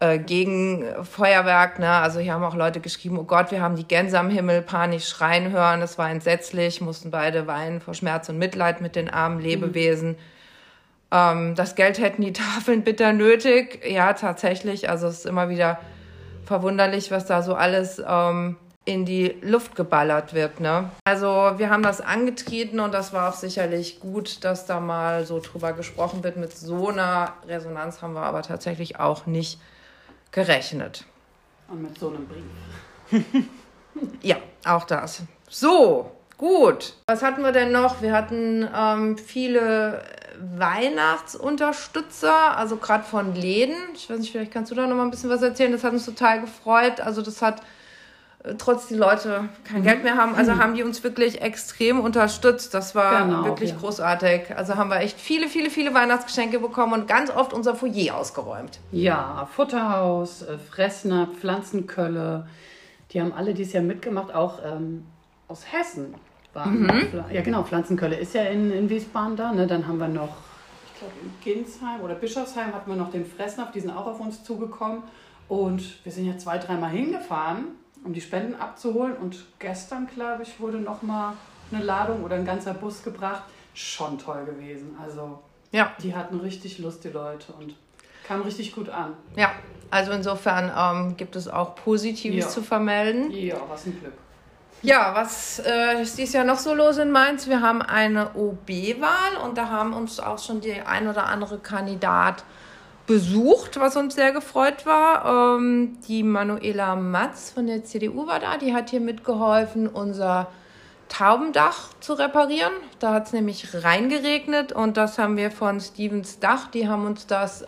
gegen Feuerwerk. Ne? Also hier haben auch Leute geschrieben, oh Gott, wir haben die Gänse am Himmel panisch schreien hören. Das war entsetzlich, mussten beide weinen vor Schmerz und Mitleid mit den armen Lebewesen. Das Geld hätten die Tafeln bitter nötig. Ja, tatsächlich. Also es ist immer wieder verwunderlich, was da so alles in die Luft geballert wird. Ne? Also wir haben das angetreten und das war auch sicherlich gut, dass da mal so drüber gesprochen wird. Mit so einer Resonanz haben wir aber tatsächlich auch nicht gerechnet. Und mit so einem Brief. Ja, auch das. So, gut. Was hatten wir denn noch? Wir hatten viele Weihnachtsunterstützer, also gerade von Läden. Ich weiß nicht, vielleicht kannst du da noch mal ein bisschen was erzählen. Das hat uns total gefreut. Also das hat, trotz die Leute kein Geld mehr haben, also haben die uns wirklich extrem unterstützt. Das war wirklich großartig. Also haben wir echt viele, viele, viele Weihnachtsgeschenke bekommen und ganz oft unser Foyer ausgeräumt. Ja, Futterhaus, Fressner, Pflanzenkölle, die haben alle dieses Jahr mitgemacht, auch aus Hessen. Ja genau, Pflanzenkölle ist ja in Wiesbaden da. Ne? Dann haben wir noch, ich glaube in Ginsheim oder Bischofsheim hatten wir noch den Fressnapf, die sind auch auf uns zugekommen. Und wir sind ja 2-3 Mal hingefahren, um die Spenden abzuholen. Und gestern, glaube ich, wurde nochmal eine Ladung oder ein ganzer Bus gebracht. Schon toll gewesen. Also ja, die hatten richtig Lust, die Leute, und kam richtig gut an. Ja, also insofern gibt es auch Positives zu vermelden. Ja, was ein Glück. Ja, was ist dieses Jahr noch so los in Mainz? Wir haben eine OB-Wahl und da haben uns auch schon die ein oder andere Kandidat besucht, was uns sehr gefreut war. Die Manuela Matz von der CDU war da, die hat hier mitgeholfen, unser Taubendach zu reparieren. Da hat es nämlich reingeregnet und das haben wir von Stevens Dach, die haben uns das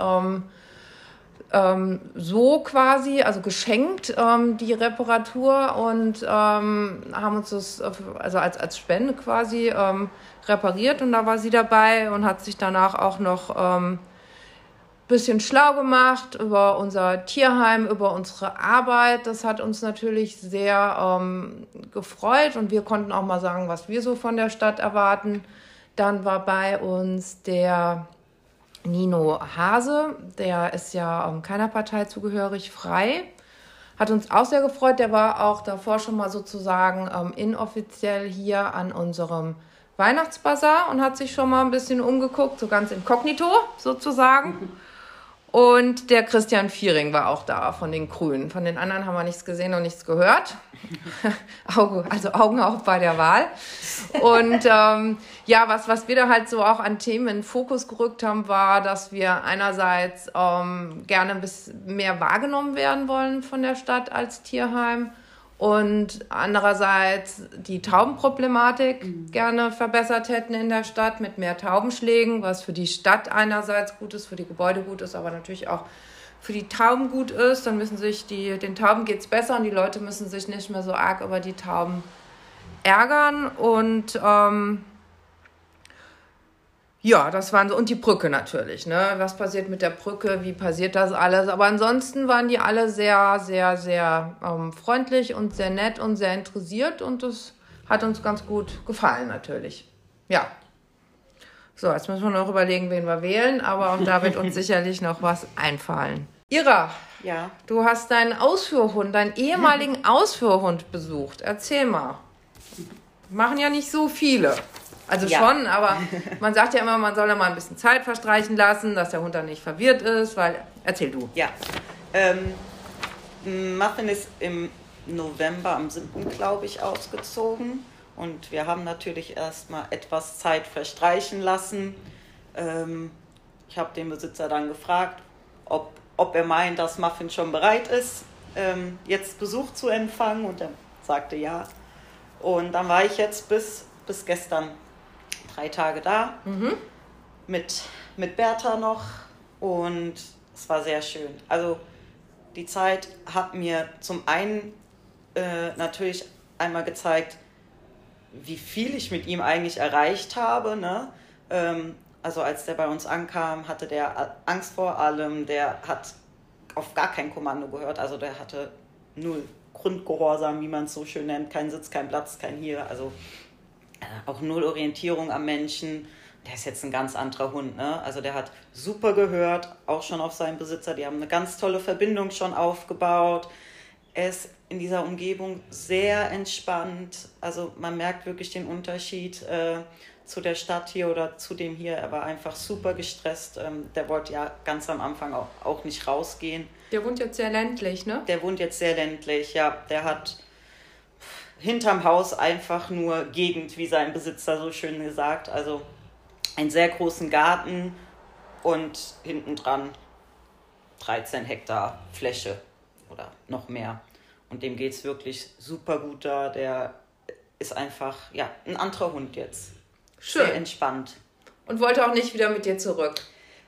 so quasi, also geschenkt, die Reparatur, und haben uns das also als Spende quasi repariert, und da war sie dabei und hat sich danach auch noch bisschen schlau gemacht über unser Tierheim, über unsere Arbeit. Das hat uns natürlich sehr gefreut und wir konnten auch mal sagen, was wir so von der Stadt erwarten. Dann war bei uns der Nino Hase, der ist ja keiner Partei zugehörig, frei. Hat uns auch sehr gefreut. Der war auch davor schon mal sozusagen inoffiziell hier an unserem Weihnachtsbazar und hat sich schon mal ein bisschen umgeguckt, so ganz inkognito sozusagen. Und der Christian Viering war auch da von den Grünen. Von den anderen haben wir nichts gesehen und nichts gehört. Also Augen auf bei der Wahl. Und ja, was wir da halt so auch an Themen in den Fokus gerückt haben, war, dass wir einerseits gerne ein bisschen mehr wahrgenommen werden wollen von der Stadt als Tierheim. Und andererseits die Taubenproblematik gerne verbessert hätten in der Stadt mit mehr Taubenschlägen, was für die Stadt einerseits gut ist, für die Gebäude gut ist, aber natürlich auch für die Tauben gut ist. Dann müssen sich den Tauben geht's besser und die Leute müssen sich nicht mehr so arg über die Tauben ärgern. Und ja, das waren so, und die Brücke natürlich, ne? Was passiert mit der Brücke? Wie passiert das alles? Aber ansonsten waren die alle sehr, sehr, sehr freundlich und sehr nett und sehr interessiert, und das hat uns ganz gut gefallen natürlich. Ja. So, jetzt müssen wir noch überlegen, wen wir wählen, aber auch da wird uns sicherlich noch was einfallen. Ira, Ja. du hast deinen Ausführhund, deinen ehemaligen Ausführhund besucht. Erzähl mal. Machen ja nicht so viele. Also Ja. schon, aber man sagt ja immer, man soll da mal ein bisschen Zeit verstreichen lassen, dass der Hund dann nicht verwirrt ist, weil, erzähl du. Ja. Muffin ist im November, am 7. glaube ich, ausgezogen. Und wir haben natürlich erstmal etwas Zeit verstreichen lassen. Ich habe den Besitzer dann gefragt, ob er meint, dass Muffin schon bereit ist, jetzt Besuch zu empfangen. Und er sagte ja. Und dann war ich jetzt bis gestern 3 Tage da, mit Bertha noch, und es war sehr schön. Also die Zeit hat mir zum einen natürlich einmal gezeigt, wie viel ich mit ihm eigentlich erreicht habe, ne? Also als der bei uns ankam, hatte der Angst vor allem, der hat auf gar kein Kommando gehört, also der hatte 0 Grundgehorsam, wie man es so schön nennt, kein Sitz, kein Platz, kein hier, also auch 0 Orientierung am Menschen, der ist jetzt ein ganz anderer Hund, ne? Also der hat super gehört, auch schon auf seinen Besitzer. Die haben eine ganz tolle Verbindung schon aufgebaut. Er ist in dieser Umgebung sehr entspannt. Also man merkt wirklich den Unterschied zu der Stadt hier oder zu dem hier. Er war einfach super gestresst. Der wollte ja ganz am Anfang auch nicht rausgehen. Der wohnt jetzt sehr ländlich, ne? Der wohnt jetzt sehr ländlich, ja. Der hat hinterm Haus einfach nur Gegend, wie sein Besitzer so schön gesagt. Also einen sehr großen Garten und hinten dran 13 Hektar Fläche oder noch mehr. Und dem geht es wirklich super gut da. Der ist einfach, ja, ein anderer Hund jetzt. Schön. Sehr entspannt. Und wollte auch nicht wieder mit dir zurück?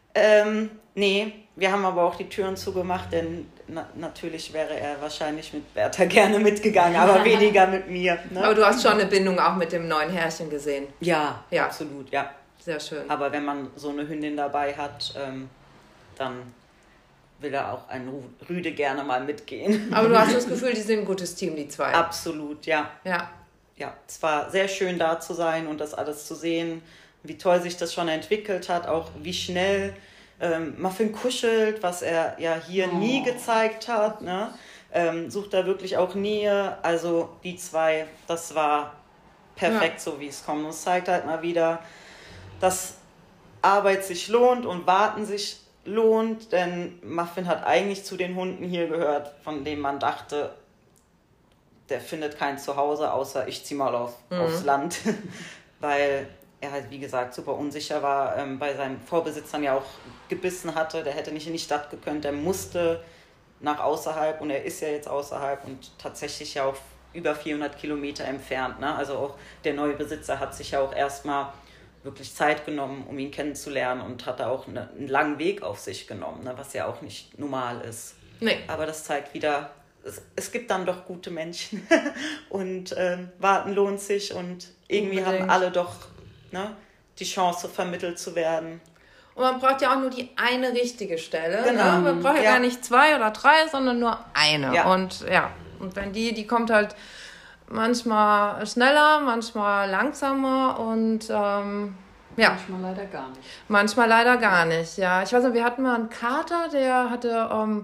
Nee, wir haben aber auch die Türen zugemacht, denn natürlich wäre er wahrscheinlich mit Bertha gerne mitgegangen, aber weniger mit mir. Ne? Aber du hast schon eine Bindung auch mit dem neuen Herrchen gesehen? Ja, absolut, ja. Sehr schön. Aber wenn man so eine Hündin dabei hat, dann will er auch ein Rüde gerne mal mitgehen. Aber du hast das Gefühl, die sind ein gutes Team, die zwei? Absolut, ja. Ja. Ja, es war sehr schön da zu sein und das alles zu sehen, wie toll sich das schon entwickelt hat, auch wie schnell Muffin kuschelt, was er ja hier nie gezeigt hat, ne? Sucht da wirklich auch Nähe. Also die zwei, das war perfekt, so wie es kommt. Und es zeigt halt mal wieder, dass Arbeit sich lohnt und Warten sich lohnt, denn Muffin hat eigentlich zu den Hunden hier gehört, von denen man dachte, der findet kein Zuhause, außer ich ziehe mal aufs Land, weil er halt, wie gesagt, super unsicher war, bei seinen Vorbesitzern ja auch gebissen hatte, der hätte nicht in die Stadt gekonnt, der musste nach außerhalb und er ist ja jetzt außerhalb und tatsächlich ja auch über 400 Kilometer entfernt, ne? Also auch der neue Besitzer hat sich ja auch erstmal wirklich Zeit genommen, um ihn kennenzulernen und hat da auch einen langen Weg auf sich genommen, ne? Was ja auch nicht normal ist. Nee. Aber das zeigt wieder, es gibt dann doch gute Menschen und warten lohnt sich und irgendwie haben alle doch, ne, die Chance, vermittelt zu werden. Und man braucht ja auch nur die eine richtige Stelle. Genau. Ne? Man braucht ja gar nicht 2 oder 3, sondern nur eine. Ja. Und wenn die kommt halt manchmal schneller, manchmal langsamer und Manchmal leider gar nicht. Manchmal leider gar nicht, ja. Ich weiß nicht, wir hatten mal einen Kater, der hatte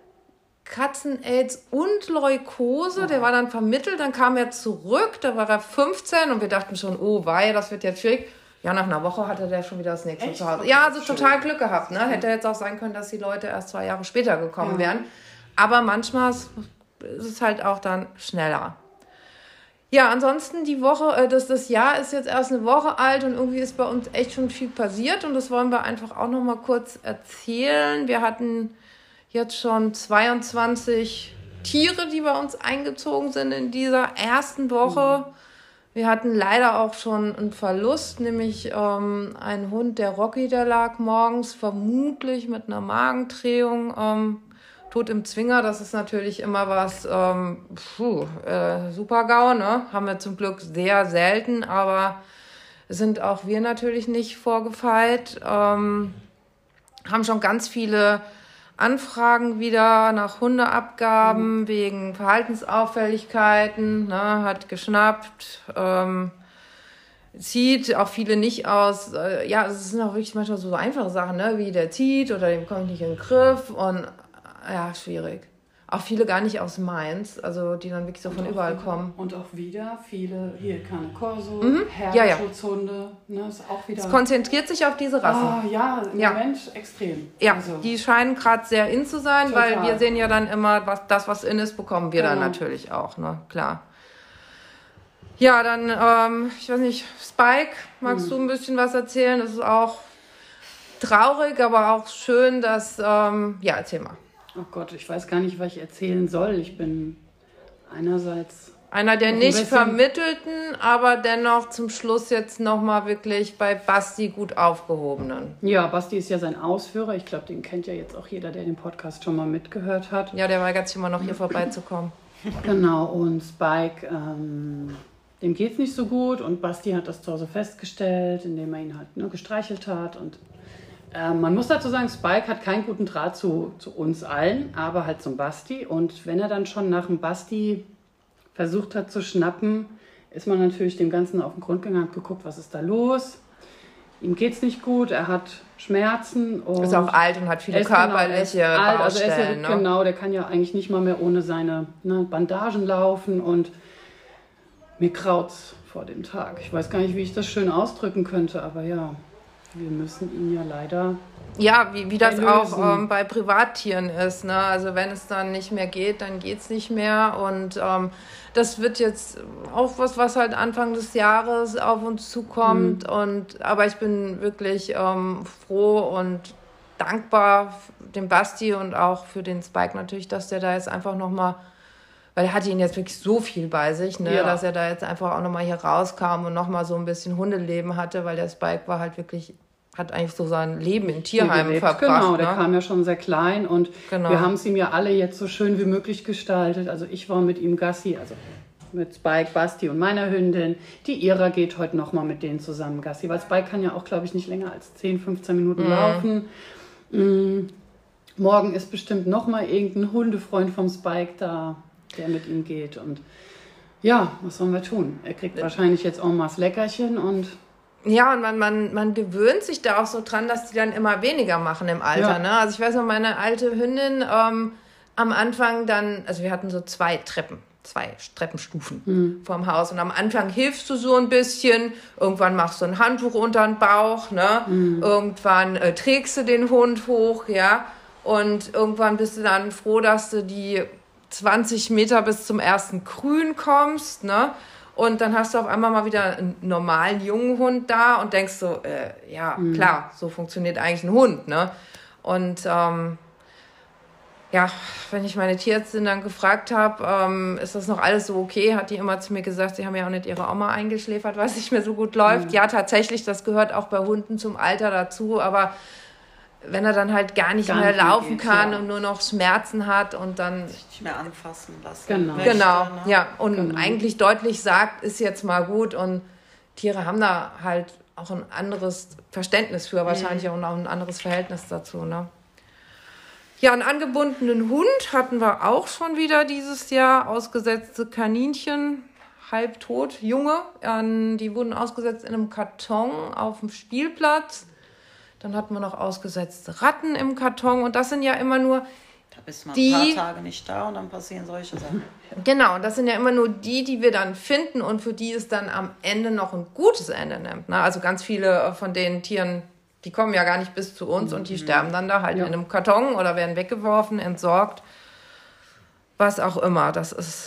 Katzen-Aids und Leukose. Der war dann vermittelt, dann kam er zurück, da war er 15 und wir dachten schon, oh wei, das wird jetzt schwierig. Ja, nach einer Woche hatte der schon wieder das nächste zu Hause. Ja, also total Glück gehabt, ne? Hätte jetzt auch sein können, dass die Leute erst 2 Jahre später gekommen wären. Aber manchmal ist es halt auch dann schneller. Ja, ansonsten die Woche, das Jahr ist jetzt erst eine Woche alt und irgendwie ist bei uns echt schon viel passiert und das wollen wir einfach auch noch mal kurz erzählen. Wir hatten jetzt schon 22 Tiere, die bei uns eingezogen sind in dieser ersten Woche. Wir hatten leider auch schon einen Verlust, nämlich einen Hund, der Rocky, der lag morgens vermutlich mit einer Magendrehung tot im Zwinger. Das ist natürlich immer was, Super-GAU, ne? Haben wir zum Glück sehr selten, aber sind auch wir natürlich nicht vorgefeilt. Haben schon ganz viele Anfragen wieder nach Hundeabgaben wegen Verhaltensauffälligkeiten, ne, hat geschnappt, zieht auch viele nicht aus. Ja, es sind auch wirklich manchmal so einfache Sachen, ne, wie der zieht oder dem kommt nicht in den Griff und ja, schwierig. Auch viele gar nicht aus Mainz, also die dann wirklich so von überall kommen. Und auch wieder viele, hier Cane Corso, Herdenschutzhunde, ne, ist auch wieder... Es konzentriert sich auf diese Rassen. Oh, ja, im Moment extrem. Ja, also, die scheinen gerade sehr in zu sein, total. weil wir sehen ja dann immer, was in ist, bekommen wir dann natürlich auch, ne, klar. Ja, dann, ich weiß nicht, Spike, magst du ein bisschen was erzählen? Das ist auch traurig, aber auch schön, dass, erzähl mal. Oh Gott, ich weiß gar nicht, was ich erzählen soll. Ich bin einerseits... Einer der nicht vermittelten, aber dennoch zum Schluss jetzt nochmal wirklich bei Basti gut aufgehobenen. Ja, Basti ist ja sein Ausführer. Ich glaube, den kennt ja jetzt auch jeder, der den Podcast schon mal mitgehört hat. Ja, der weigert sich immer noch, hier vorbeizukommen. Genau, und Spike, dem geht's nicht so gut. Und Basti hat das zu Hause festgestellt, indem er ihn halt gestreichelt hat. Und man muss dazu sagen, Spike hat keinen guten Draht zu uns allen, aber halt zum Basti. Und wenn er dann schon nach dem Basti versucht hat zu schnappen, ist man natürlich dem Ganzen auf den Grund gegangen, geguckt, was ist da los. ihm geht's nicht gut, er hat Schmerzen. Und ist auch alt und hat viele körperliche alt, also er ist Baustellen. ja, genau, der kann ja eigentlich nicht mal mehr ohne seine Bandagen laufen und mir kraut's vor dem Tag. Ich weiß gar nicht, wie ich das schön ausdrücken könnte, aber ja, wir müssen ihn ja leider... Ja, wie das erlösen. auch bei Privattieren ist. Ne? Also wenn es dann nicht mehr geht, dann geht es nicht mehr. Und das wird jetzt auch was halt Anfang des Jahres auf uns zukommt. Aber ich bin wirklich froh und dankbar dem Basti und auch für den Spike natürlich, dass der da jetzt einfach nochmal, weil er hatte ihn jetzt wirklich so viel bei sich, ne? Ja. Dass er da jetzt einfach auch nochmal hier rauskam und nochmal so ein bisschen Hundeleben hatte, weil der Spike war halt wirklich... hat eigentlich so sein Leben im Tierheim verbracht. Genau, der ne? kam ja schon sehr klein und Genau. wir haben es ihm ja alle jetzt so schön wie möglich gestaltet. Also ich war mit ihm Gassi, also mit Spike, Basti und meiner Hündin. Die Ira geht heute nochmal mit denen zusammen Gassi, weil Spike kann ja auch, glaube ich, nicht länger als 10, 15 Minuten laufen. Morgen ist bestimmt nochmal irgendein Hundefreund vom Spike da, der mit ihm geht. Und ja, was sollen wir tun? Er kriegt wahrscheinlich jetzt en masse Leckerchen und... Ja, und man gewöhnt sich da auch so dran, dass die dann immer weniger machen im Alter. Ja. Ne? Also ich weiß noch, meine alte Hündin am Anfang dann, also wir hatten so zwei Treppenstufen vorm Haus. Und am Anfang hilfst du so ein bisschen, irgendwann machst du ein Handtuch unter den Bauch, ne? Irgendwann trägst du den Hund hoch, ja. Und irgendwann bist du dann froh, dass du die 20 Meter bis zum ersten Grün kommst, ne? Und dann hast du auf einmal mal wieder einen normalen jungen Hund da und denkst so, klar, so funktioniert eigentlich ein Hund, ne? Und wenn ich meine Tierärztin dann gefragt habe, ist das noch alles so okay, hat die immer zu mir gesagt, sie haben ja auch nicht ihre Oma eingeschläfert, weil es nicht mehr so gut läuft. Ja, tatsächlich, das gehört auch bei Hunden zum Alter dazu, aber wenn er dann halt gar nicht mehr laufen kann und nur noch Schmerzen hat und dann... Sich nicht mehr anfassen lassen. Genau. möchte, Genau, ne? ja. Und eigentlich deutlich sagt, ist jetzt mal gut. Und Tiere haben da halt auch ein anderes Verständnis für, wahrscheinlich auch ein anderes Verhältnis dazu. Ne? Ja, einen angebundenen Hund hatten wir auch schon wieder dieses Jahr. Ausgesetzte Kaninchen, halbtot, Junge. Die wurden ausgesetzt in einem Karton auf dem Spielplatz. Dann hatten wir noch ausgesetzte Ratten im Karton. Und das sind ja immer nur... Da bist du mal ein paar Tage nicht da und dann passieren solche Sachen. Genau, das sind ja immer nur die wir dann finden und für die es dann am Ende noch ein gutes Ende nimmt. Ne? Also ganz viele von den Tieren, die kommen ja gar nicht bis zu uns und die sterben dann da halt in einem Karton oder werden weggeworfen, entsorgt. Was auch immer. Das ist,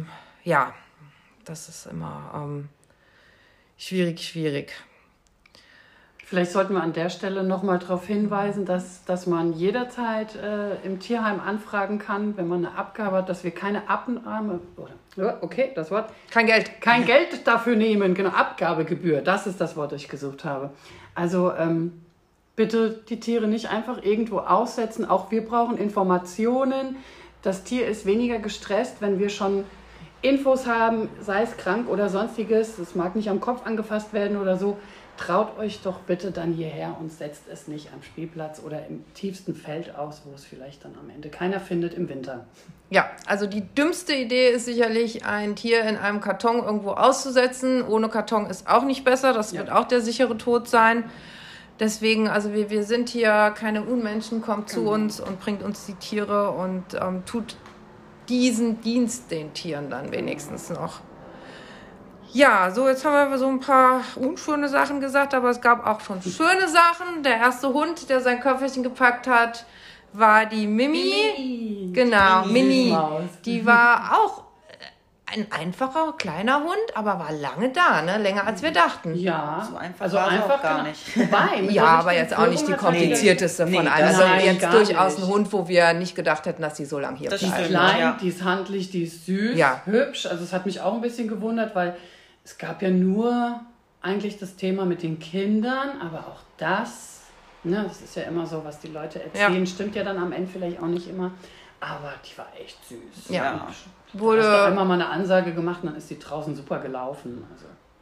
das ist immer schwierig. Vielleicht sollten wir an der Stelle nochmal darauf hinweisen, dass man jederzeit im Tierheim anfragen kann, wenn man eine Abgabe hat, dass wir keine Abnahme, okay, das Wort, Kein Geld. kein Geld dafür nehmen, genau, Abgabegebühr, das ist das Wort, das ich gesucht habe. Also bitte die Tiere nicht einfach irgendwo aussetzen, auch wir brauchen Informationen. Das Tier ist weniger gestresst, wenn wir schon Infos haben, sei es krank oder sonstiges, es mag nicht am Kopf angefasst werden oder so. Traut euch doch bitte dann hierher und setzt es nicht am Spielplatz oder im tiefsten Feld aus, wo es vielleicht dann am Ende keiner findet im Winter. Ja, also die dümmste Idee ist sicherlich, ein Tier in einem Karton irgendwo auszusetzen. Ohne Karton ist auch nicht besser, das wird auch der sichere Tod sein. Deswegen, also wir sind hier keine Unmenschen, kommt zu uns und bringt uns die Tiere und tut diesen Dienst den Tieren dann wenigstens noch. Ja, so jetzt haben wir so ein paar unschöne Sachen gesagt, aber es gab auch schon schöne Sachen. Der erste Hund, der sein Köfferchen gepackt hat, war die Mimi. Genau, Mini. Die war auch ein einfacher, kleiner Hund, aber war lange da, ne? Länger als wir dachten. Ja, So einfach also war es einfach auch gar nicht. Wobei, mit Ja, der aber jetzt auch nicht die Führung hat sie- komplizierteste von Nee, allen. das- Also nein, jetzt gar durchaus nicht. ein Hund, wo wir nicht gedacht hätten, dass sie so lange hier Das bleibt. Die ist stimmt. klein, Ja. die ist handlich, die ist süß, Ja. hübsch. Also es hat mich auch ein bisschen gewundert, weil es gab ja nur eigentlich das Thema mit den Kindern, aber auch das, ne, das ist ja immer so, was die Leute erzählen, stimmt ja dann am Ende vielleicht auch nicht immer. Aber die war echt süß. Ja. Und Wurde- hast du einmal mal eine Ansage gemacht und dann ist die draußen super gelaufen. Also.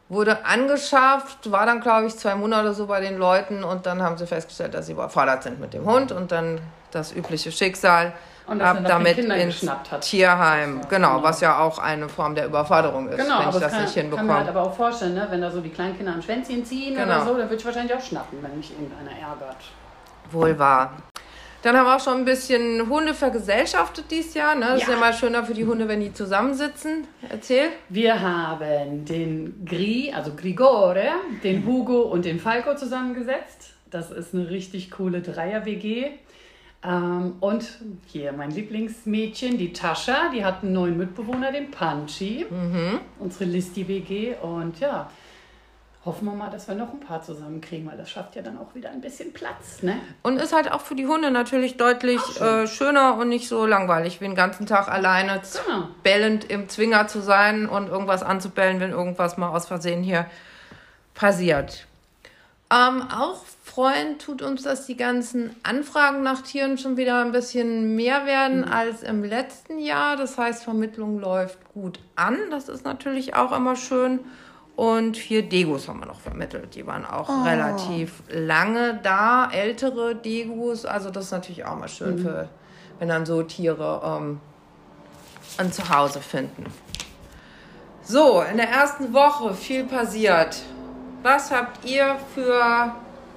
wurde angeschafft, war dann, glaube ich, 2 Monate so bei den Leuten und dann haben sie festgestellt, dass sie überfordert sind mit dem Hund und dann das übliche Schicksal, Und ab damit Kinder ins geschnappt hat. Tierheim. Genau, was ja auch eine Form der Überforderung ist, Genau, wenn ich aber das nicht kann mir hinbekomme. halt aber auch vorstellen, ne? Wenn da so die kleinen Kinder am Schwänzchen ziehen Genau. oder so, dann würde ich wahrscheinlich auch schnappen, wenn mich irgendeiner ärgert. Wohl wahr. Dann haben wir auch schon ein bisschen Hunde vergesellschaftet dieses Jahr. Ne? Das ist ja mal schöner für die Hunde, wenn die zusammensitzen. Erzähl. Wir haben den Grigore, den Hugo und den Falco zusammengesetzt. Das ist eine richtig coole Dreier-WG. Und hier mein Lieblingsmädchen, die Tascha, die hat einen neuen Mitbewohner, den Panchi. Unsere Listi-WG. Und ja, hoffen wir mal, dass wir noch ein paar zusammenkriegen, weil das schafft ja dann auch wieder ein bisschen Platz, ne? Und ist halt auch für die Hunde natürlich deutlich schöner und nicht so langweilig, wie den ganzen Tag alleine bellend im Zwinger zu sein und irgendwas anzubellen, wenn irgendwas mal aus Versehen hier passiert. Auch freuen tut uns, dass die ganzen Anfragen nach Tieren schon wieder ein bisschen mehr werden als im letzten Jahr. Das heißt, Vermittlung läuft gut an. Das ist natürlich auch immer schön. Und 4 Degos haben wir noch vermittelt. Die waren auch relativ lange da. Ältere Degos. Also das ist natürlich auch mal schön, für, wenn dann so Tiere ein Zuhause finden. So, in der ersten Woche viel passiert. Was habt ihr für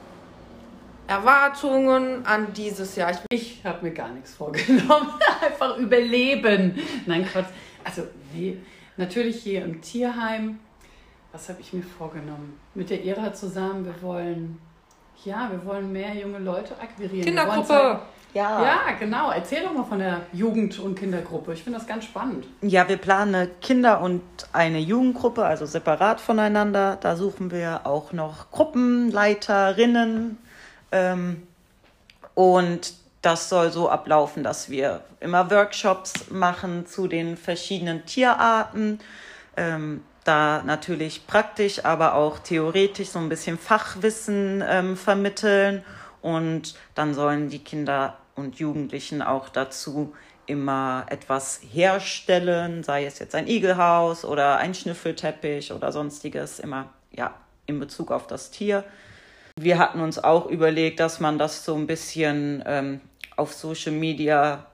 Erwartungen an dieses Jahr? Ich habe mir gar nichts vorgenommen. Einfach überleben. Nein, Quatsch. Also, nee, natürlich hier im Tierheim. Was habe ich mir vorgenommen? Mit der Ära zusammen, wir wollen mehr junge Leute akquirieren. Kindergruppe. Ja, genau. Erzähl doch mal von der Jugend- und Kindergruppe. Ich finde das ganz spannend. Ja, wir planen eine Kinder- und eine Jugendgruppe, also separat voneinander. Da suchen wir auch noch Gruppenleiterinnen. Und das soll so ablaufen, dass wir immer Workshops machen zu den verschiedenen Tierarten. Da natürlich praktisch, aber auch theoretisch so ein bisschen Fachwissen vermitteln. Und dann sollen die Kinder und Jugendlichen auch dazu immer etwas herstellen, sei es jetzt ein Igelhaus oder ein Schnüffelteppich oder sonstiges, immer ja in Bezug auf das Tier. Wir hatten uns auch überlegt, dass man das so ein bisschen auf Social Media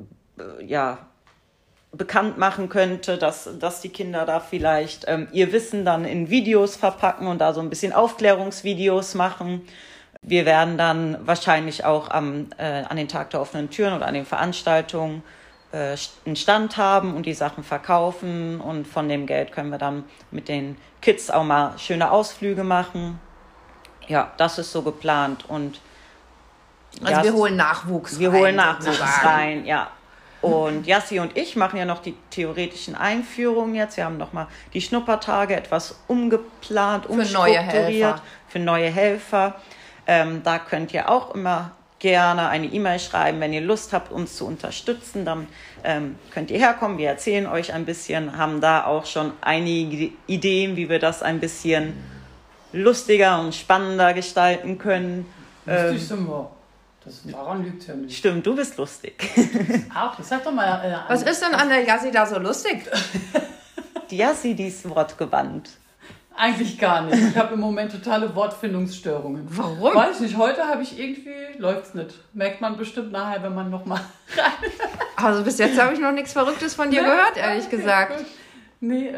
bekannt machen könnte, dass die Kinder da vielleicht ihr Wissen dann in Videos verpacken und da so ein bisschen Aufklärungsvideos machen. Wir werden dann wahrscheinlich auch an den Tag der offenen Türen oder an den Veranstaltungen einen Stand haben und die Sachen verkaufen. Und von dem Geld können wir dann mit den Kids auch mal schöne Ausflüge machen. Ja, das ist so geplant. Und Also wir holen Nachwuchs rein. Wir holen Nachwuchs rein, ja. Und Jassi und ich machen ja noch die theoretischen Einführungen jetzt. Wir haben nochmal die Schnuppertage etwas umgeplant, umstrukturiert. Für neue Helfer. Da könnt ihr auch immer gerne eine E-Mail schreiben, wenn ihr Lust habt, uns zu unterstützen. Dann könnt ihr herkommen. Wir erzählen euch ein bisschen, haben da auch schon einige Ideen, wie wir das ein bisschen lustiger und spannender gestalten können. Lustig sind wir. Daran liegt es ja nicht. Stimmt, du bist lustig. Ach, das sag doch mal. Was ist denn an der Jassi da so lustig? Die Jassi, die ist wortgewandt. Eigentlich gar nicht. Ich habe im Moment totale Wortfindungsstörungen. Warum? Weiß nicht, heute habe ich läuft's nicht. Merkt man bestimmt nachher, wenn man nochmal rein. Also bis jetzt habe ich noch nichts Verrücktes von dir gehört, ehrlich gesagt. Gut. Nee,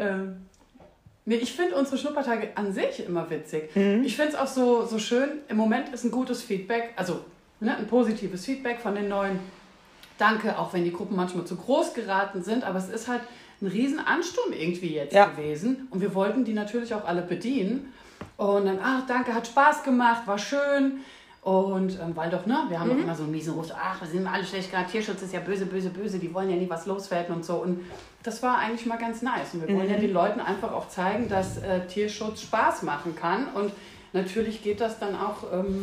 ich finde unsere Schnuppertage an sich immer witzig. Ich finde es auch so schön. Im Moment ist ein gutes Feedback, also ein positives Feedback von den Neuen. Danke, auch wenn die Gruppen manchmal zu groß geraten sind, aber es ist halt ein riesen Ansturm irgendwie jetzt gewesen. Und wir wollten die natürlich auch alle bedienen. Und dann, danke, hat Spaß gemacht, war schön. Und weil doch, wir haben doch immer so einen miesen Ruf, wir sind alle schlecht gerade, Tierschutz ist ja böse, böse, böse, die wollen ja nie was loswerden und so. Und das war eigentlich mal ganz nice. Und wir wollen ja den Leuten einfach auch zeigen, dass Tierschutz Spaß machen kann. Und natürlich geht das dann auch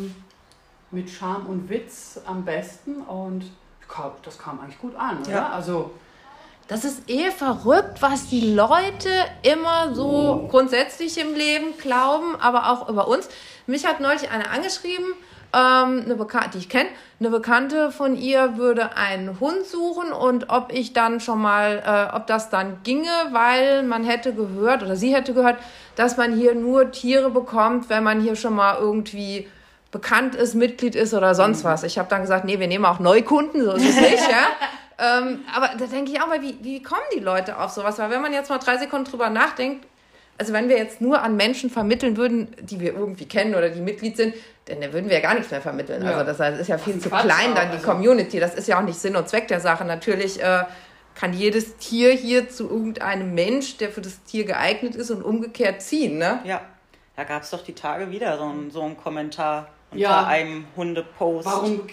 mit Charme und Witz am besten. Und das kam eigentlich gut an, oder? Ja. Also das ist verrückt, was die Leute immer so grundsätzlich im Leben glauben, aber auch über uns. Mich hat neulich eine angeschrieben, die ich kenne, eine Bekannte von ihr würde einen Hund suchen und ob ich dann schon mal, ob das dann ginge, weil man hätte gehört oder sie hätte gehört, dass man hier nur Tiere bekommt, wenn man hier schon mal irgendwie bekannt ist, Mitglied ist oder sonst was. Ich habe dann gesagt, nee, wir nehmen auch Neukunden, so ist es nicht, ja. Aber da denke ich auch mal, wie kommen die Leute auf sowas? Weil wenn man jetzt mal 3 Sekunden drüber nachdenkt, also wenn wir jetzt nur an Menschen vermitteln würden, die wir irgendwie kennen oder die Mitglied sind, dann würden wir ja gar nichts mehr vermitteln. Ja. Also das ist ja viel zu klein dann, die Community. Das ist ja auch nicht Sinn und Zweck der Sache. Natürlich kann jedes Tier hier zu irgendeinem Mensch, der für das Tier geeignet ist und umgekehrt ziehen, ne? Ja, da gab es doch die Tage wieder so einen Kommentar unter einem Hundepost.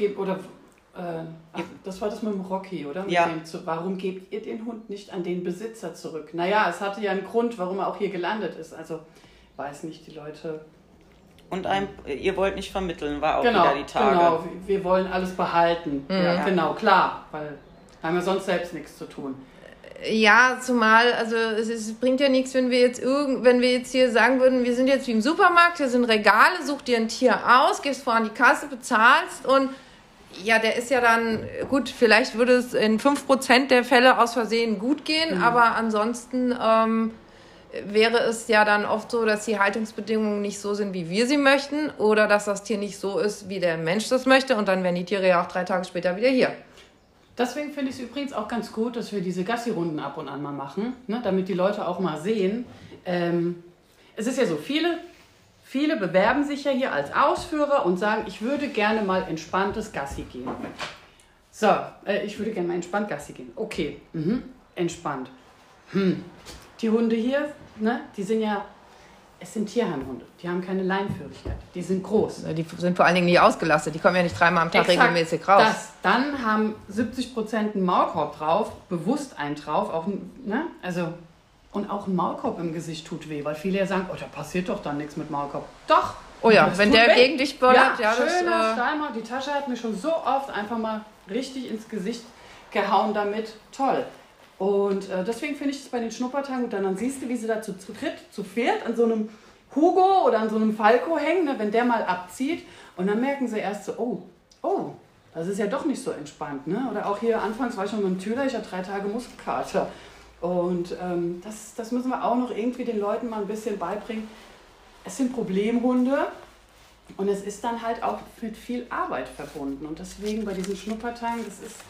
Das war das mit dem Rocky, oder? Ja. Warum gebt ihr den Hund nicht an den Besitzer zurück? Naja, es hatte ja einen Grund, warum er auch hier gelandet ist. Also, weiß nicht, die Leute... Und ihr wollt nicht vermitteln, war auch wieder die Tage. Genau, wir wollen alles behalten. Mhm. Ja, genau, klar, weil haben wir sonst selbst nichts zu tun. Ja, zumal, also es bringt ja nichts, wenn wir jetzt hier sagen würden, wir sind jetzt wie im Supermarkt, hier sind Regale, such dir ein Tier aus, gehst vor an die Kasse, bezahlst und ja, der ist ja dann, gut, vielleicht würde es in 5% der Fälle aus Versehen gut gehen, aber ansonsten wäre es ja dann oft so, dass die Haltungsbedingungen nicht so sind, wie wir sie möchten oder dass das Tier nicht so ist, wie der Mensch das möchte und dann wären die Tiere ja auch 3 Tage später wieder hier. Deswegen finde ich es übrigens auch ganz gut, dass wir diese Gassi-Runden ab und an mal machen, ne, damit die Leute auch mal sehen. Es ist ja so, viele bewerben sich ja hier als Ausführer und sagen, ich würde gerne mal entspanntes Gassi gehen. So, ich würde gerne mal entspannt Gassi gehen. Okay, entspannt. Die Hunde hier, ne, die sind ja, es sind Tierheimhunde. Die haben keine Leinführigkeit. Die sind groß. Die sind vor allen Dingen nie ausgelastet. Die kommen ja nicht 3-mal am Tag regelmäßig raus. Dann haben 70% einen Maulkorb drauf, bewusst einen drauf, auch, ne, also... Und auch ein Maulkorb im Gesicht tut weh, weil viele ja sagen, oh, da passiert doch dann nichts mit Maulkorb. Doch! Oh ja, wenn der gegen dich böllert, ja, schöner Steimer. Die Tasche hat mir schon so oft einfach mal richtig ins Gesicht gehauen damit. Toll. Und deswegen finde ich es bei den Schnuppertagen gut. Dann siehst du, wie sie da zu viert an so einem Hugo oder an so einem Falco hängen, ne, wenn der mal abzieht. Und dann merken sie erst so, oh, das ist ja doch nicht so entspannt. Ne? Oder auch hier, anfangs war ich schon mit dem Tüler, ich hatte 3 Tage Muskelkater. Und das müssen wir auch noch irgendwie den Leuten mal ein bisschen beibringen. Es sind Problemhunde und es ist dann halt auch mit viel Arbeit verbunden. Und deswegen bei diesen Schnuppertagen, das ist,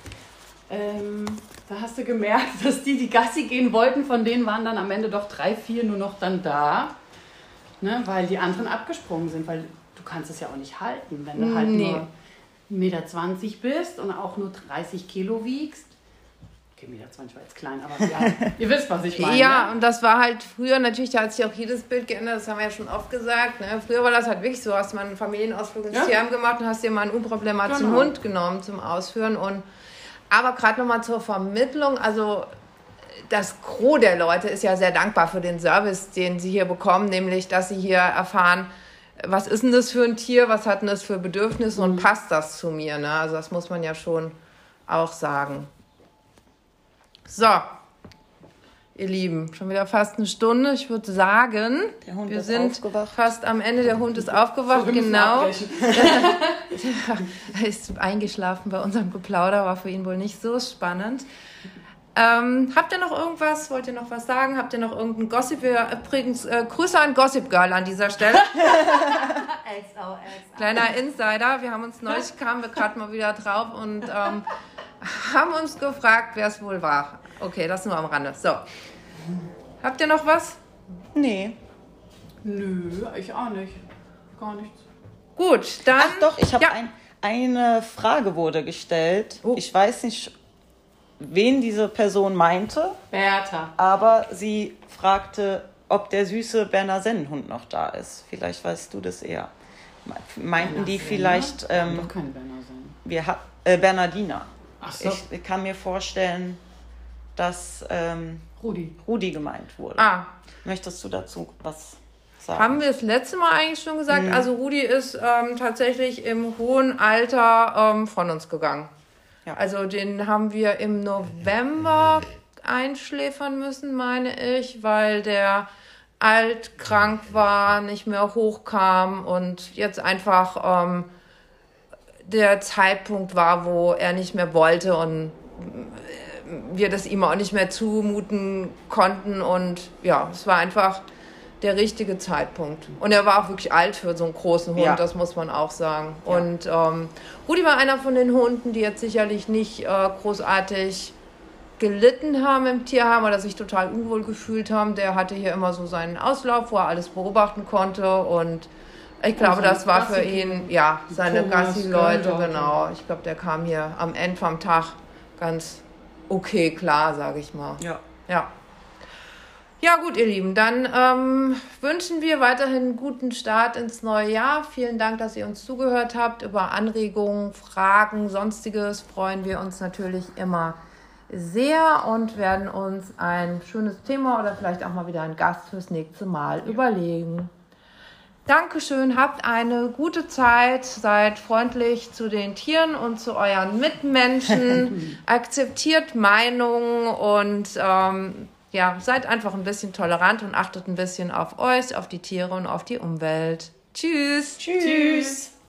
da hast du gemerkt, dass die Gassi gehen wollten, von denen waren dann am Ende doch 3, 4 nur noch dann da, ne, weil die anderen abgesprungen sind, weil du kannst es ja auch nicht halten, wenn du halt nur 1,20 Meter bist und auch nur 30 Kilo wiegst. Okay, 1,20 Meter war jetzt klein, aber ja, ihr wisst, was ich meine. Ja, ne? Und das war halt früher, natürlich, da hat sich auch jedes Bild geändert, das haben wir ja schon oft gesagt. Ne? Früher war das halt wirklich so, hast du mal einen Familienausflug ins Tierheim gemacht und hast dir mal einen unproblematischen Hund genommen zum Ausführen. Aber gerade nochmal zur Vermittlung, also das Gros der Leute ist ja sehr dankbar für den Service, den sie hier bekommen, nämlich, dass sie hier erfahren, was ist denn das für ein Tier, was hat denn das für Bedürfnisse und passt das zu mir? Ne? Also das muss man ja schon auch sagen. So, ihr Lieben, schon wieder fast eine Stunde. Ich würde sagen, wir sind aufgewacht. Fast am Ende. Der Hund ist aufgewacht, so, genau. Er ist eingeschlafen bei unserem Geplauder, war für ihn wohl nicht so spannend. Habt ihr noch irgendwas? Wollt ihr noch was sagen? Habt ihr noch irgendeinen Gossip? Übrigens, Grüße an Gossip Girl an dieser Stelle. XOXO. Kleiner Insider. Wir haben uns neulich, kamen wir gerade mal wieder drauf und haben uns gefragt, wer es wohl war. Okay, das nur am Rande. So. Habt ihr noch was? Nee. Nö, ich auch nicht. Gar nichts. Gut, dann... Ach doch, ich habe eine Frage wurde gestellt. Oh. Ich weiß nicht, wen diese Person meinte. Bertha. Aber sie fragte, ob der süße Berner Sennenhund noch da ist. Vielleicht weißt du das eher. Meinten Berner die Senn, vielleicht... doch kein Berner Senn. Bernardiner. Ach so. Ich kann mir vorstellen, dass Rudi gemeint wurde. Möchtest du dazu was sagen? Haben wir das letzte Mal eigentlich schon gesagt? Also Rudi ist tatsächlich im hohen Alter von uns gegangen. Ja. Also den haben wir im November einschläfern müssen, meine ich, weil der alt krank war, nicht mehr hochkam und jetzt einfach der Zeitpunkt war, wo er nicht mehr wollte und wir das ihm auch nicht mehr zumuten konnten. Und ja, es war einfach der richtige Zeitpunkt. Und er war auch wirklich alt für so einen großen Hund, das muss man auch sagen. Ja. Und Rudi war einer von den Hunden, die jetzt sicherlich nicht großartig gelitten haben im Tierheim oder sich total unwohl gefühlt haben. Der hatte hier immer so seinen Auslauf, wo er alles beobachten konnte. Und ich glaube, das war für ihn, seine Gassi-Leute, genau. Ich glaube, der kam hier am Ende vom Tag ganz okay klar, sage ich mal. Ja, gut, ihr Lieben, dann wünschen wir weiterhin einen guten Start ins neue Jahr. Vielen Dank, dass ihr uns zugehört habt. Über Anregungen, Fragen, Sonstiges freuen wir uns natürlich immer sehr und werden uns ein schönes Thema oder vielleicht auch mal wieder einen Gast fürs nächste Mal überlegen. Dankeschön, habt eine gute Zeit, seid freundlich zu den Tieren und zu euren Mitmenschen, akzeptiert Meinungen und seid einfach ein bisschen tolerant und achtet ein bisschen auf euch, auf die Tiere und auf die Umwelt. Tschüss. Tschüss.